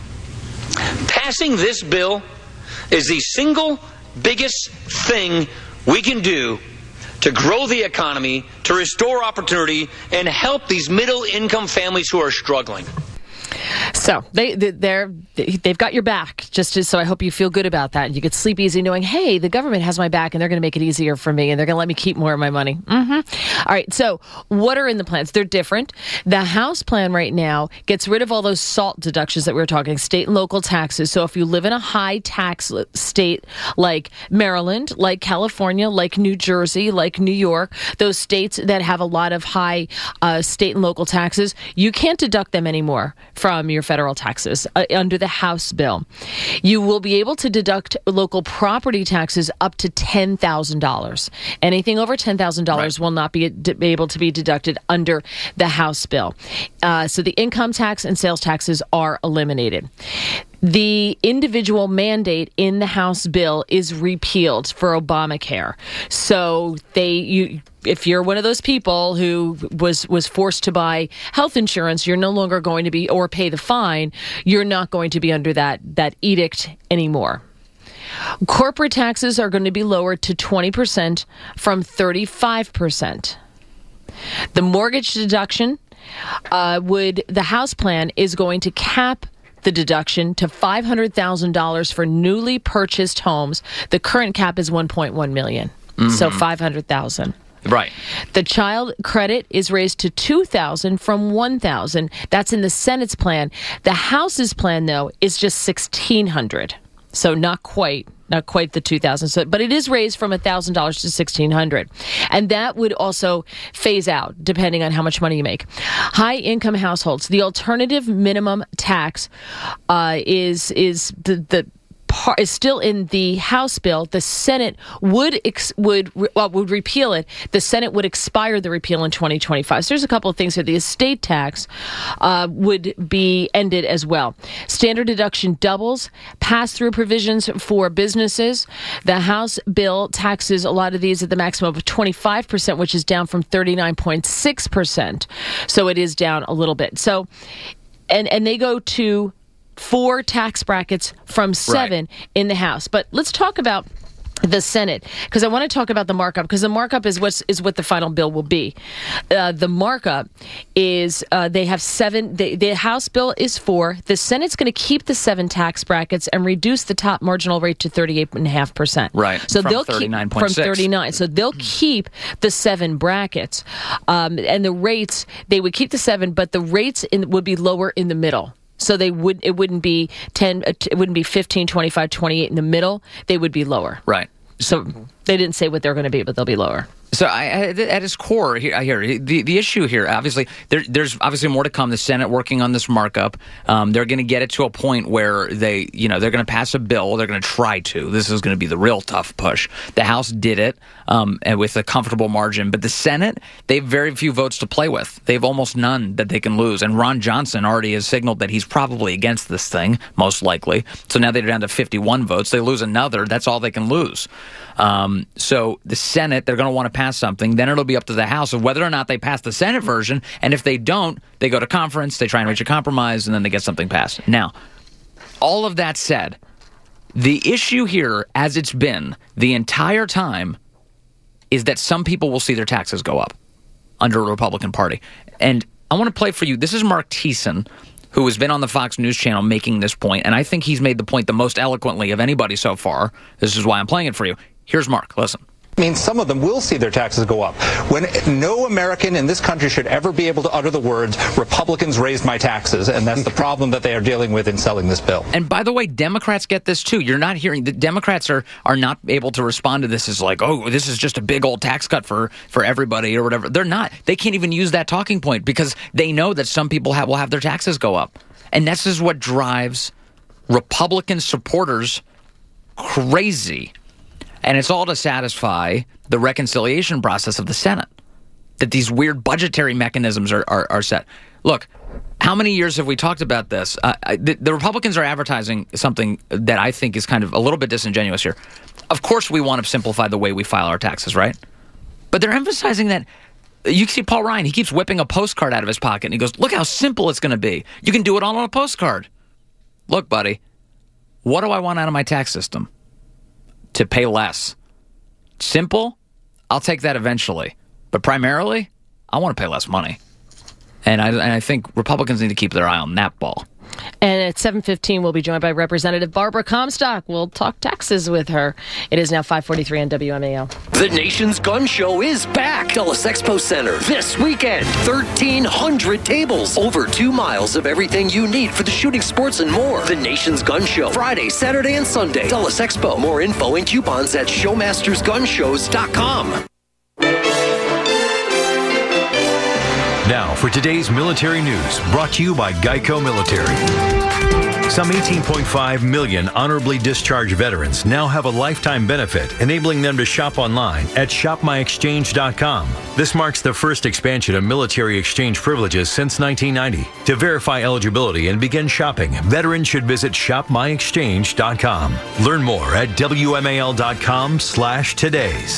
Passing this bill is the single biggest thing we can do to grow the economy, to restore opportunity, and help these middle-income families who are struggling. So they, they're, they've got your back, just to, so I hope you feel good about that. And you could sleep easy knowing, hey, the government has my back and they're going to make it easier for me and they're going to let me keep more of my money. Mm-hmm. All right, so what are in the plans? They're different. The House plan right now gets rid of all those SALT deductions that we were talking, state and local taxes. So if you live in a high tax state like Maryland, like California, like New Jersey, like New York, those states that have a lot of high uh, state and local taxes, you can't deduct them anymore from from your federal taxes uh, under the House bill. You will be able to deduct local property taxes up to ten thousand dollars. Anything over ten thousand dollars right. will not be d- able to be deducted under the House bill. Uh, so the income tax and sales taxes are eliminated. The individual mandate in the House bill is repealed for Obamacare. So they, you, if you're one of those people who was was forced to buy health insurance, you're no longer going to be, or pay the fine, you're not going to be under that that edict anymore. Corporate taxes are going to be lowered to twenty percent from thirty-five percent. The mortgage deduction uh, would, the House plan is going to cap the deduction to five hundred thousand dollars for newly purchased homes. The current cap is one point one million dollars, mm-hmm. so five hundred thousand dollars. Right. The child credit is raised to two thousand dollars from one thousand dollars. That's in the Senate's plan. The House's plan, though, is just sixteen hundred dollars. So not quite, not quite the two thousand dollars. So, but it is raised from one thousand dollars to sixteen hundred dollars. And that would also phase out depending on how much money you make. High income households, the alternative minimum tax uh, is is the the part is still in the House bill. The Senate would ex- would well, would repeal it. The Senate would expire the repeal in twenty twenty-five. So there's a couple of things here. The estate tax uh, would be ended as well. Standard deduction doubles. Pass-through provisions for businesses. The House bill taxes a lot of these at the maximum of twenty-five percent, which is down from thirty-nine point six percent. So it is down a little bit. So, and and they go to four tax brackets from seven right. in the House. But let's talk about the Senate, because I want to talk about the markup, because the markup is what is what the final bill will be. Uh, the markup is uh, they have seven. The, the House bill is four. The Senate's going to keep the seven tax brackets and reduce the top marginal rate to thirty-eight point five percent. Right. So from they'll thirty-nine keep from thirty-nine. So they'll keep the seven brackets, um, and the rates they would keep the seven, but the rates in, would be lower in the middle. So they would it wouldn't be ten, it wouldn't be fifteen, twenty-five, twenty-eight in the middle. They would be lower. Right. So they didn't say what they're going to be, but they'll be lower. So I, at its core, here, here the, the issue here, obviously, there, there's obviously more to come. The Senate working on this markup. Um, they're going to get it to a point where they, you know, they're going to pass a bill. They're going to try to. This is going to be the real tough push. The House did it um, and with a comfortable margin, but the Senate, they have very few votes to play with. They have almost none that they can lose. And Ron Johnson already has signaled that he's probably against this thing, most likely. So now they're down to fifty-one votes. They lose another. That's all they can lose. Um, so the Senate, they're going to want to pass something. Then it'll be up to the House of whether or not they pass the Senate version. And if they don't, they go to conference, they try and reach a compromise, and then they get something passed. Now, all of that said, the issue here, as it's been the entire time, is that some people will see their taxes go up under a Republican Party. And I want to play for you. This is Mark Thiessen, who has been on the Fox News channel making this point, and I think he's made the point the most eloquently of anybody so far. This is why I'm playing it for you. Here's Mark. Listen. Means some of them will see their taxes go up. When no American in this country should ever be able to utter the words, Republicans raised my taxes, and that's the problem that they are dealing with in selling this bill. And by the way, Democrats get this too. You're not hearing, the Democrats are are not able to respond to this as like, oh, this is just a big old tax cut for, for everybody or whatever. They're not. They can't even use that talking point because they know that some people have, will have their taxes go up. And this is what drives Republican supporters crazy. And it's all to satisfy the reconciliation process of the Senate, that these weird budgetary mechanisms are, are, are set. Look, how many years have we talked about this? Uh, the, the Republicans are advertising something that I think is kind of a little bit disingenuous here. Of course we want to simplify the way we file our taxes, right? But they're emphasizing that. You see Paul Ryan, he keeps whipping a postcard out of his pocket, and he goes, look how simple it's going to be. You can do it all on a postcard. Look, buddy, what do I want out of my tax system? To pay less. Simple? I'll take that eventually. But primarily, I want to pay less money. And I, and I think Republicans need to keep their eye on that ball. And at seven fifteen, we'll be joined by Representative Barbara Comstock. We'll talk taxes with her. It is now five forty-three on W M A L. The Nation's Gun Show is back. Dulles Expo Center this weekend. thirteen hundred tables. Over two miles of everything you need for the shooting sports and more. The Nation's Gun Show. Friday, Saturday, and Sunday. Dulles Expo. More info and coupons at showmasters gun shows dot com. Now for today's military news, brought to you by Geico Military. Some eighteen point five million honorably discharged veterans now have a lifetime benefit, enabling them to shop online at shop my exchange dot com. This marks the first expansion of military exchange privileges since nineteen ninety. To verify eligibility and begin shopping, veterans should visit shop my exchange dot com. Learn more at W M A L dot com slash today's.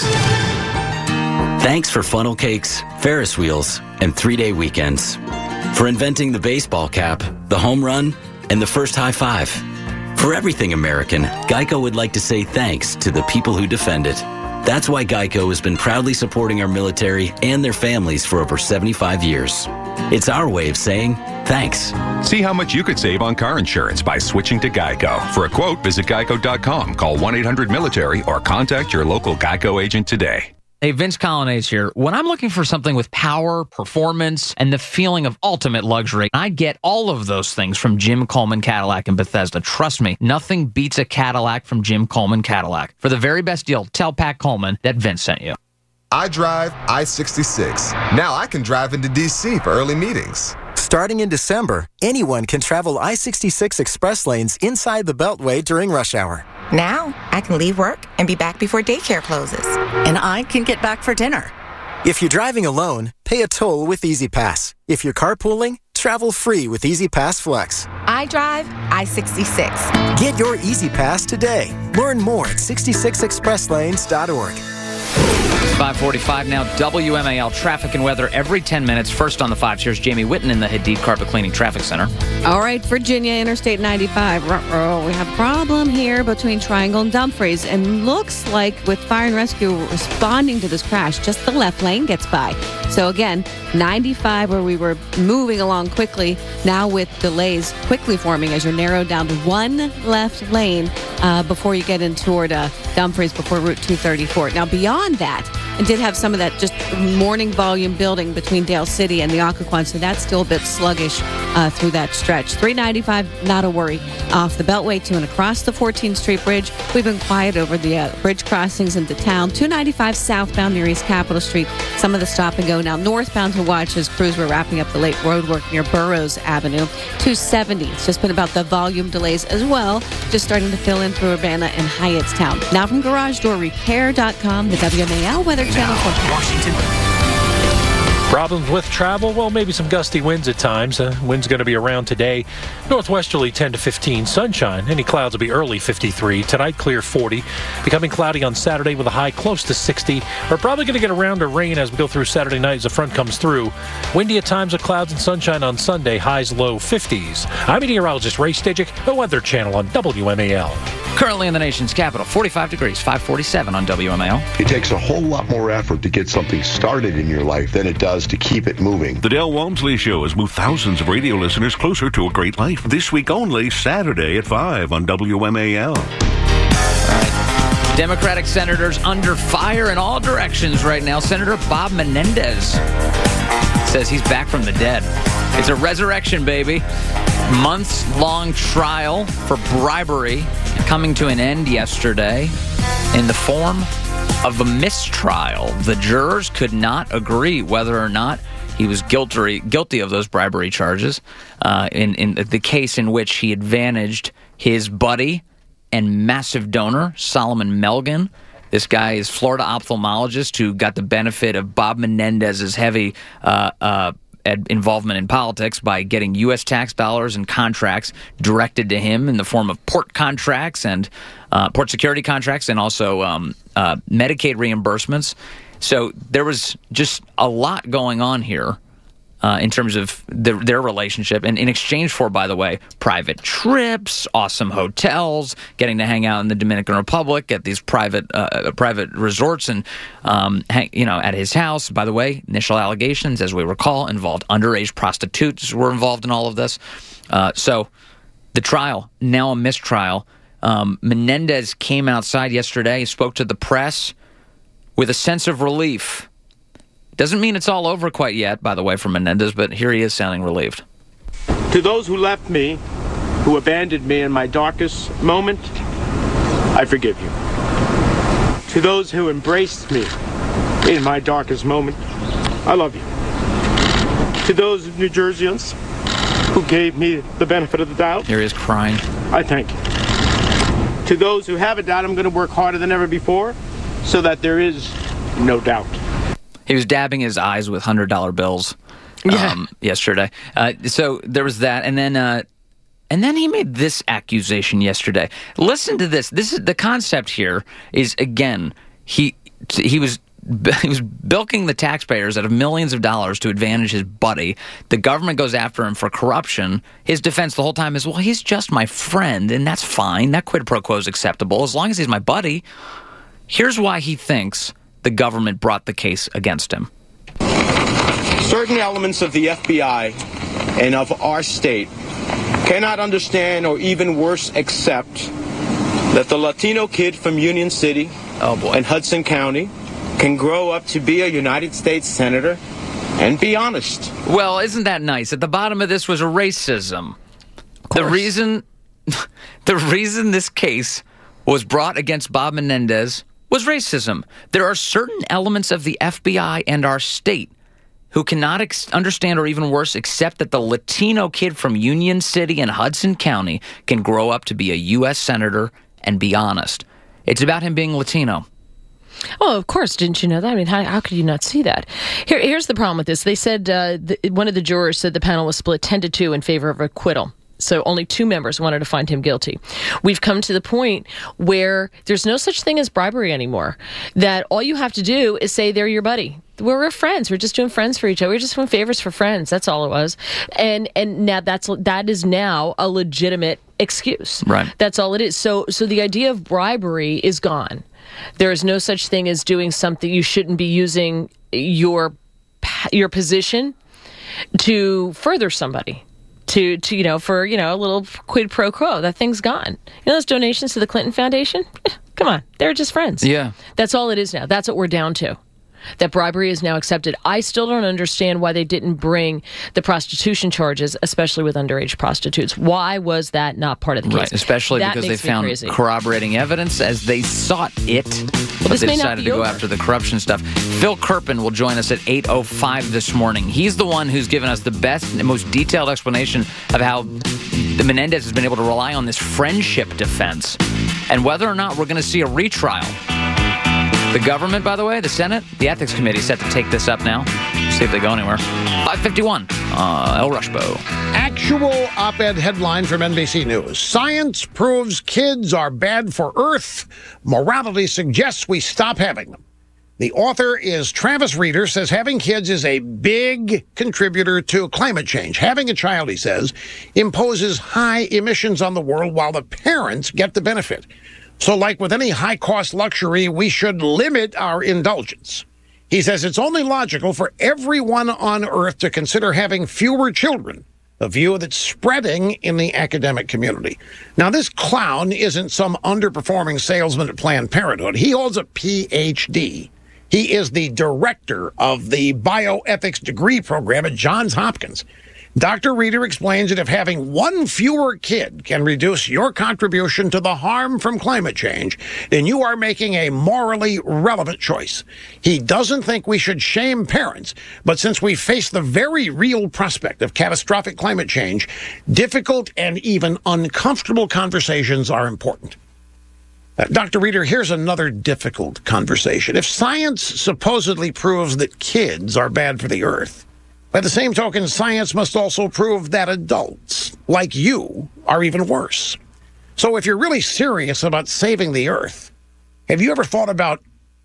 Thanks for funnel cakes, Ferris wheels, and three-day weekends. For inventing the baseball cap, the home run, and the first high five. For everything American, Geico would like to say thanks to the people who defend it. That's why Geico has been proudly supporting our military and their families for over seventy-five years. It's our way of saying thanks. See how much you could save on car insurance by switching to Geico. For a quote, visit geico dot com, call one eight hundred military, or contact your local Geico agent today. Hey, Vince Colonnese here. When I'm looking for something with power, performance, and the feeling of ultimate luxury, I get all of those things from Jim Coleman Cadillac in Bethesda. Trust me, nothing beats a Cadillac from Jim Coleman Cadillac. For the very best deal, tell Pat Coleman that Vince sent you. I drive I sixty-six. Now I can drive into D C for early meetings. Starting in December, anyone can travel I sixty-six express lanes inside the Beltway during rush hour. Now, I can leave work and be back before daycare closes. And I can get back for dinner. If you're driving alone, pay a toll with Easy Pass. If you're carpooling, travel free with Easy Pass Flex. I drive I sixty-six. Get your Easy Pass today. Learn more at sixty-six express lanes dot org. five forty-five now, W M A L traffic and weather every ten minutes. First on the fives, here's Jamie Whitten in the Hadid Carpet Cleaning Traffic Center. All right, Virginia Interstate ninety-five. Ruh-roh. We have a problem here between Triangle and Dumfries, and looks like with fire and rescue responding to this crash, just the left lane gets by. So again, ninety-five where we were moving along quickly, now with delays quickly forming as you're narrowed down to one left lane uh, before you get in toward uh, Dumfries before Route two thirty-four. Now beyond that, and did have some of that just morning volume building between Dale City and the Occoquan, so that's still a bit sluggish uh, through that stretch. three ninety-five, not a worry. Off the Beltway to and across the fourteenth Street Bridge, we've been quiet over the uh, bridge crossings into town. two ninety-five southbound near East Capitol Street, some of the stop and go. Now northbound to watch as crews were wrapping up the late road work near Burroughs Avenue. two seventy, it's just been about the volume delays as well, just starting to fill in through Urbana and Hyattstown. Now from garage door repair dot com, the W M A L Weather Channel forecast. Washington. Problems with travel? Well, maybe some gusty winds at times. Uh, wind's going to be around today. Northwesterly ten to fifteen. Sunshine. Any clouds will be early fifty-three. Tonight, clear forty. Becoming cloudy on Saturday with a high close to sixty. We're probably going to get around to rain as we go through Saturday night as the front comes through. Windy at times with clouds and sunshine on Sunday. Highs low fifties. I'm meteorologist Ray Stidgick, the Weather Channel on W M A L. Currently in the nation's capital, forty-five degrees, five forty-seven on W M A L. It takes a whole lot more effort to get something started in your life than it does to keep it moving. The Del Walmsley Show has moved thousands of radio listeners closer to a great life. This week only, Saturday at five on W M A L. All right. Democratic senators under fire in all directions right now. Senator Bob Menendez says he's back from the dead. It's a resurrection, baby. Months-long trial for bribery coming to an end yesterday in the form of a mistrial. The jurors could not agree whether or not he was guilty guilty of those bribery charges uh, in, in the case in which he advantaged his buddy and massive donor, Solomon Melgen. This guy is Florida ophthalmologist who got the benefit of Bob Menendez's heavy uh, uh, involvement in politics by getting U S tax dollars and contracts directed to him in the form of port contracts and uh, port security contracts and also um, uh, Medicaid reimbursements. So there was just a lot going on here uh, in terms of the, their relationship. And in exchange for, by the way, private trips, awesome hotels, getting to hang out in the Dominican Republic at these private uh, private resorts and, um, hang, you know, at his house. By the way, initial allegations, as we recall, involved underage prostitutes were involved in all of this. Uh, so the trial, now a mistrial. Um, Menendez came outside yesterday, spoke to the press with a sense of relief. Doesn't mean it's all over quite yet, by the way, for Menendez, but here he is sounding relieved. To those who left me, who abandoned me in my darkest moment, I forgive you. To those who embraced me in my darkest moment, I love you. To those New Jerseyans who gave me the benefit of the doubt, Here he is crying. I thank you. To those who have a doubt, I'm going to work harder than ever before so that there is no doubt. He was dabbing his eyes with one hundred dollar bills um, yeah. yesterday. Uh, so there was that. And then uh, and then he made this accusation yesterday. Listen to this. This is the concept here is, again, he he was he was bilking the taxpayers out of millions of dollars to advantage his buddy. The government goes after him for corruption. His defense the whole time is, well, he's just my friend, and that's fine. That quid pro quo is acceptable as long as he's my buddy. Here's why he thinks the government brought the case against him. Certain elements of the F B I and of our state cannot understand or even worse accept that the Latino kid from Union City oh boy. and Hudson County can grow up to be a United States senator and be honest. Well, isn't that nice? At the bottom of this was racism. The reason, the reason this case was brought against Bob Menendez was racism. There are certain elements of the F B I and our state who cannot ex- understand or even worse accept that the Latino kid from Union City and Hudson County can grow up to be a U S senator and be honest. It's about him being Latino. Oh, of course. Didn't you know that? I mean, how, how could you not see that? Here, here's the problem with this. They said, uh, the, one of the jurors said the panel was split ten to two in favor of acquittal. So only two members wanted to find him guilty. We've come to the point where there's no such thing as bribery anymore. That all you have to do is say they're your buddy. We're, we're friends. We're just doing friends for each other. We're just doing favors for friends. That's all it was. And and now that's that is now a legitimate excuse. Right. That's all it is. So so the idea of bribery is gone. There is no such thing as doing something. You shouldn't be using your your position to further somebody. To, to, you know, for, you know, a little quid pro quo. That thing's gone. You know those donations to the Clinton Foundation? Come on. They're just friends. Yeah. That's all it is now. That's what we're down to. That bribery is now accepted. I still don't understand why they didn't bring the prostitution charges, especially with underage prostitutes. Why was that not part of the case? Right, especially that because they found crazy. corroborating evidence as they sought it, well, but they decided to over. go after the corruption stuff. Phil Kerpen will join us at eight oh five this morning. He's the one who's given us the best and most detailed explanation of how the Menendez has been able to rely on this friendship defense and whether or not we're going to see a retrial. The government, by the way, the Senate, the Ethics Committee set to take this up now. See if they go anywhere. five fifty-one, uh, El Rushbo. Actual op-ed headline from N B C News. Science proves kids are bad for Earth. Morality suggests we stop having them. The author is Travis Reeder, says having kids is a big contributor to climate change. Having a child, he says, imposes high emissions on the world while the parents get the benefit. So like with any high-cost luxury, we should limit our indulgence. He says it's only logical for everyone on Earth to consider having fewer children, a view that's spreading in the academic community. Now, this clown isn't some underperforming salesman at Planned Parenthood. He holds a P H D. He is the director of the bioethics degree program at Johns Hopkins. Doctor Reeder explains that if having one fewer kid can reduce your contribution to the harm from climate change, then you are making a morally relevant choice. He doesn't think we should shame parents, but since we face the very real prospect of catastrophic climate change, difficult and even uncomfortable conversations are important. Uh, Doctor Reeder, here's another difficult conversation. If science supposedly proves that kids are bad for the Earth, by the same token, science must also prove that adults, like you, are even worse. So if you're really serious about saving the Earth, have you ever thought about,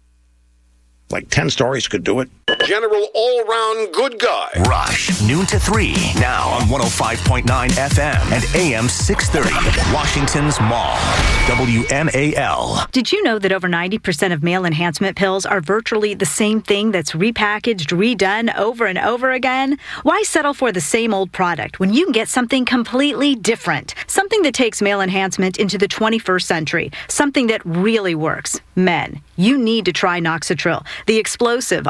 like, ten stories could do it? General all-round good guy. Rush, noon to three, now on one oh five point nine F M and A M six thirty, Washington's Mall, W M A L. Did you know that over ninety percent of male enhancement pills are virtually the same thing that's repackaged, redone over and over again? Why settle for the same old product when you can get something completely different? Something that takes male enhancement into the twenty-first century. Something that really works. Men, you need to try Noxitril, the explosive, all-natural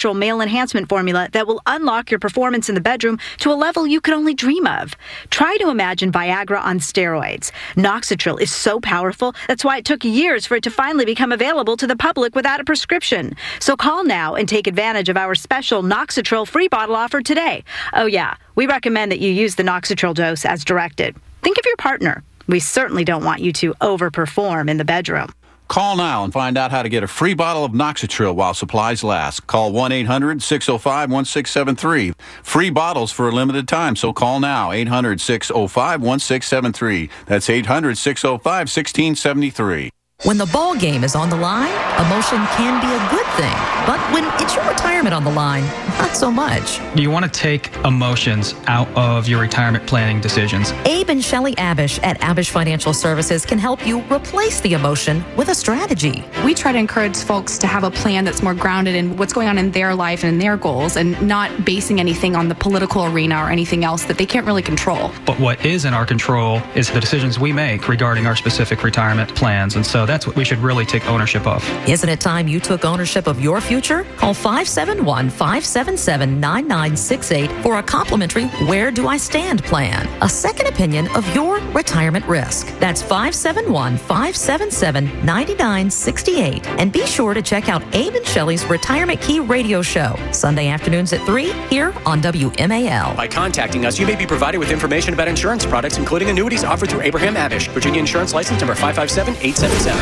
natural male enhancement formula that will unlock your performance in the bedroom to a level you could only dream of. Try to imagine Viagra on steroids. Noxitril is so powerful, that's why it took years for it to finally become available to the public without a prescription. So call now and take advantage of our special Noxitril free bottle offer today. Oh yeah, we recommend that you use the Noxitril dose as directed. Think of your partner. We certainly don't want you to overperform in the bedroom. Call now and find out how to get a free bottle of Noxitril while supplies last. Call one eight hundred six oh five one six seven three. Free bottles for a limited time, so call now. eight hundred six oh five one six seven three. That's eight hundred six oh five one six seven three. When the ball game is on the line, emotion can be a good thing. But when it's your retirement on the line, not so much. You want to take emotions out of your retirement planning decisions. Abe and Shelley Abish at Abish Financial Services can help you replace the emotion with a strategy. We try to encourage folks to have a plan that's more grounded in what's going on in their life and in their goals, and not basing anything on the political arena or anything else that they can't really control. But what is in our control is the decisions we make regarding our specific retirement plans. And so that's what we should really take ownership of. Isn't it time you took ownership of your future? Call five seven one, five seven seven, nine nine six eight for a complimentary Where Do I Stand plan, a second opinion of your retirement risk. That's five seven one, five seven seven, nine nine six eight. And be sure to check out Abe and Shelley's Retirement Key radio show, Sunday afternoons at three here on W M A L. By contacting us, you may be provided with information about insurance products, including annuities offered through Abraham Abish, Virginia Insurance License number five five seven eight seven seven.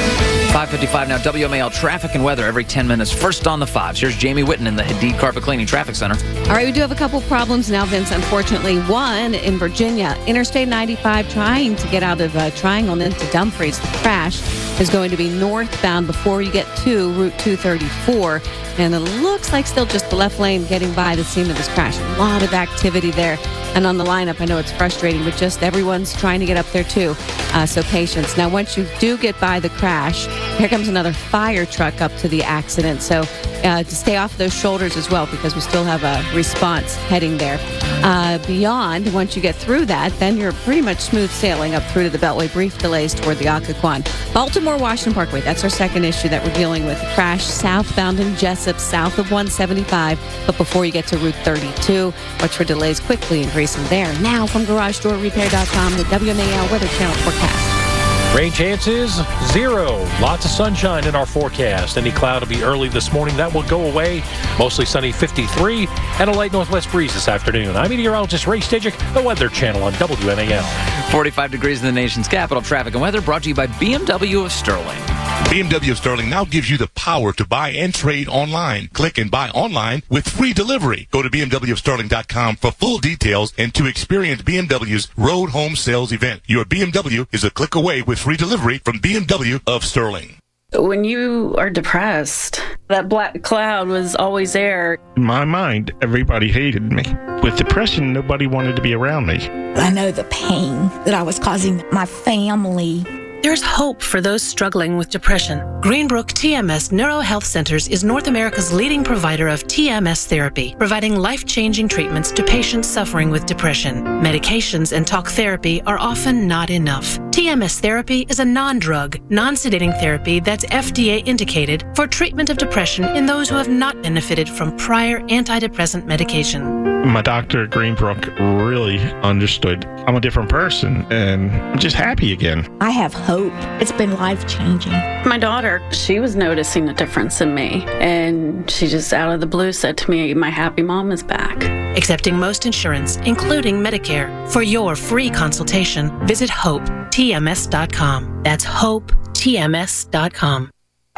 five fifty-five now, W M A L traffic and weather every ten minutes. First on the fives. Here's Jamie Whitten in the Hadid Carpet Cleaning Traffic Center. All right, we do have a couple problems now, Vince, unfortunately. One in Virginia, Interstate ninety-five, trying to get out of uh, Triangle and into Dumfries. The crash is going to be northbound before you get to Route two thirty-four. And it looks like still just the left lane getting by the scene of this crash. A lot of activity there. And on the lineup, I know it's frustrating, but just everyone's trying to get up there too. Uh, so patience. Now, once you do get by the crash, here comes another fire truck up to the accident. So uh, to stay off those shoulders as well, because we still have a response heading there. Uh, beyond, once you get through that, then you're pretty much smooth sailing up through to the Beltway. Brief delays toward the Occoquan. Baltimore Washington Parkway, that's our second issue that we're dealing with. The crash southbound in Jessup, south of one seventy-five, but before you get to Route thirty-two, watch for delays quickly increasing there. Now from Garage Door Repair dot com, the W M A L Weather Channel forecast. Rain chances, zero. Lots of sunshine in our forecast. Any cloud will be early this morning. That will go away. Mostly sunny, fifty-three, and a light northwest breeze this afternoon. I'm meteorologist Ray Stidgick, the Weather Channel on W M A L. forty-five degrees in the nation's capital. Traffic and weather brought to you by B M W of Sterling. B M W of Sterling now gives you the power to buy and trade online. Click and buy online with free delivery. Go to B M W of Sterling dot com for full details and to experience B M W's Road Home Sales event. Your B M W is a click away with free delivery from B M W of Sterling. When you are depressed, that black cloud was always there. In my mind, everybody hated me. With depression, nobody wanted to be around me. I know the pain that I was causing my family. There's hope for those struggling with depression. Greenbrook T M S Neuro Health Centers is North America's leading provider of T M S therapy, providing life-changing treatments to patients suffering with depression. Medications and talk therapy are often not enough. T M S therapy is a non-drug, non-sedating therapy that's F D A indicated for treatment of depression in those who have not benefited from prior antidepressant medication. My doctor at Greenbrook really understood I'm a different person, and I'm just happy again. I have hope. It's been life-changing. My daughter, she was noticing a difference in me, and she just out of the blue said to me, my happy mom is back. Accepting most insurance, including Medicare. For your free consultation, visit hope T M S dot com. That's hope T M S dot com.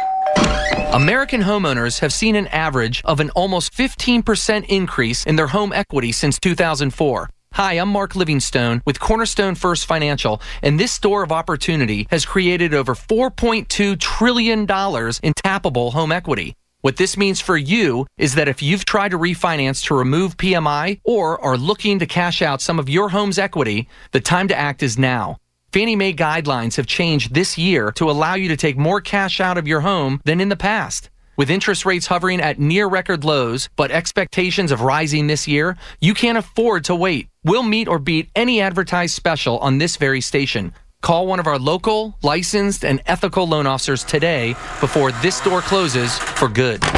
American homeowners have seen an average of an almost fifteen percent increase in their home equity since two thousand four. Hi, I'm Mark Livingstone with Cornerstone First Financial, and this store of opportunity has created over four point two trillion dollars in tappable home equity. What this means for you is that if you've tried to refinance to remove P M I or are looking to cash out some of your home's equity, the time to act is now. Fannie Mae guidelines have changed this year to allow you to take more cash out of your home than in the past. With interest rates hovering at near record lows, but expectations of rising this year, you can't afford to wait. We'll meet or beat any advertised special on this very station. Call one of our local, licensed, and ethical loan officers today before this store closes for good.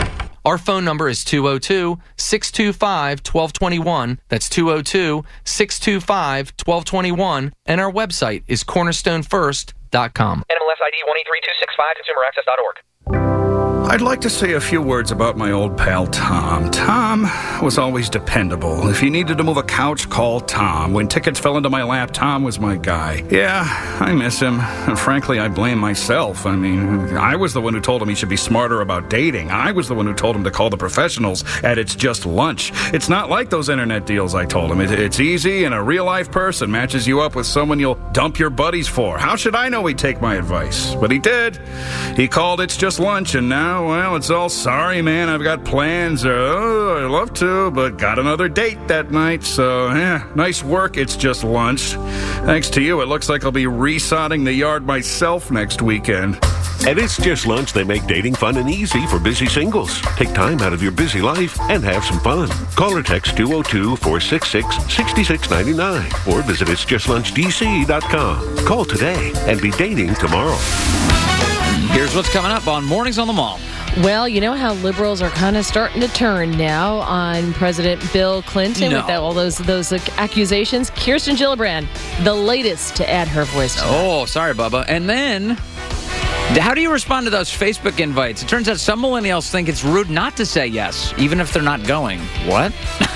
Our phone number is two oh two, six two five, one two two one. That's two oh two, six two five, one two two one. And our website is cornerstone first dot com. N M L S I D one eight three two six five, consumer access dot org. I'd like to say a few words about my old pal Tom. Tom was always dependable. If you needed to move a couch, call Tom. When tickets fell into my lap, Tom was my guy. Yeah, I miss him. And frankly, I blame myself. I mean, I was the one who told him he should be smarter about dating. I was the one who told him to call the professionals at It's Just Lunch. It's not like those internet deals I told him. It, it's easy, and a real-life person matches you up with someone you'll dump your buddies for. How should I know he'd take my advice? But he did. He called It's Just Lunch, and now, well, it's all sorry, man. I've got plans. Uh, oh, I'd love to, but got another date that night. So, yeah, nice work. It's Just Lunch. Thanks to you, it looks like I'll be resodding the yard myself next weekend. At It's Just Lunch, they make dating fun and easy for busy singles. Take time out of your busy life and have some fun. Call or text two oh two, four six six, six six nine nine or visit its just lunch d c dot com. Call today and be dating tomorrow. Here's what's coming up on Mornings on the Mall. Well, you know how liberals are kind of starting to turn now on President Bill Clinton No. with that, all those those accusations. Kirsten Gillibrand, the latest to add her voice to that. Oh, sorry, Bubba. And then, how do you respond to those Facebook invites? It turns out some millennials think it's rude not to say yes, even if they're not going. What?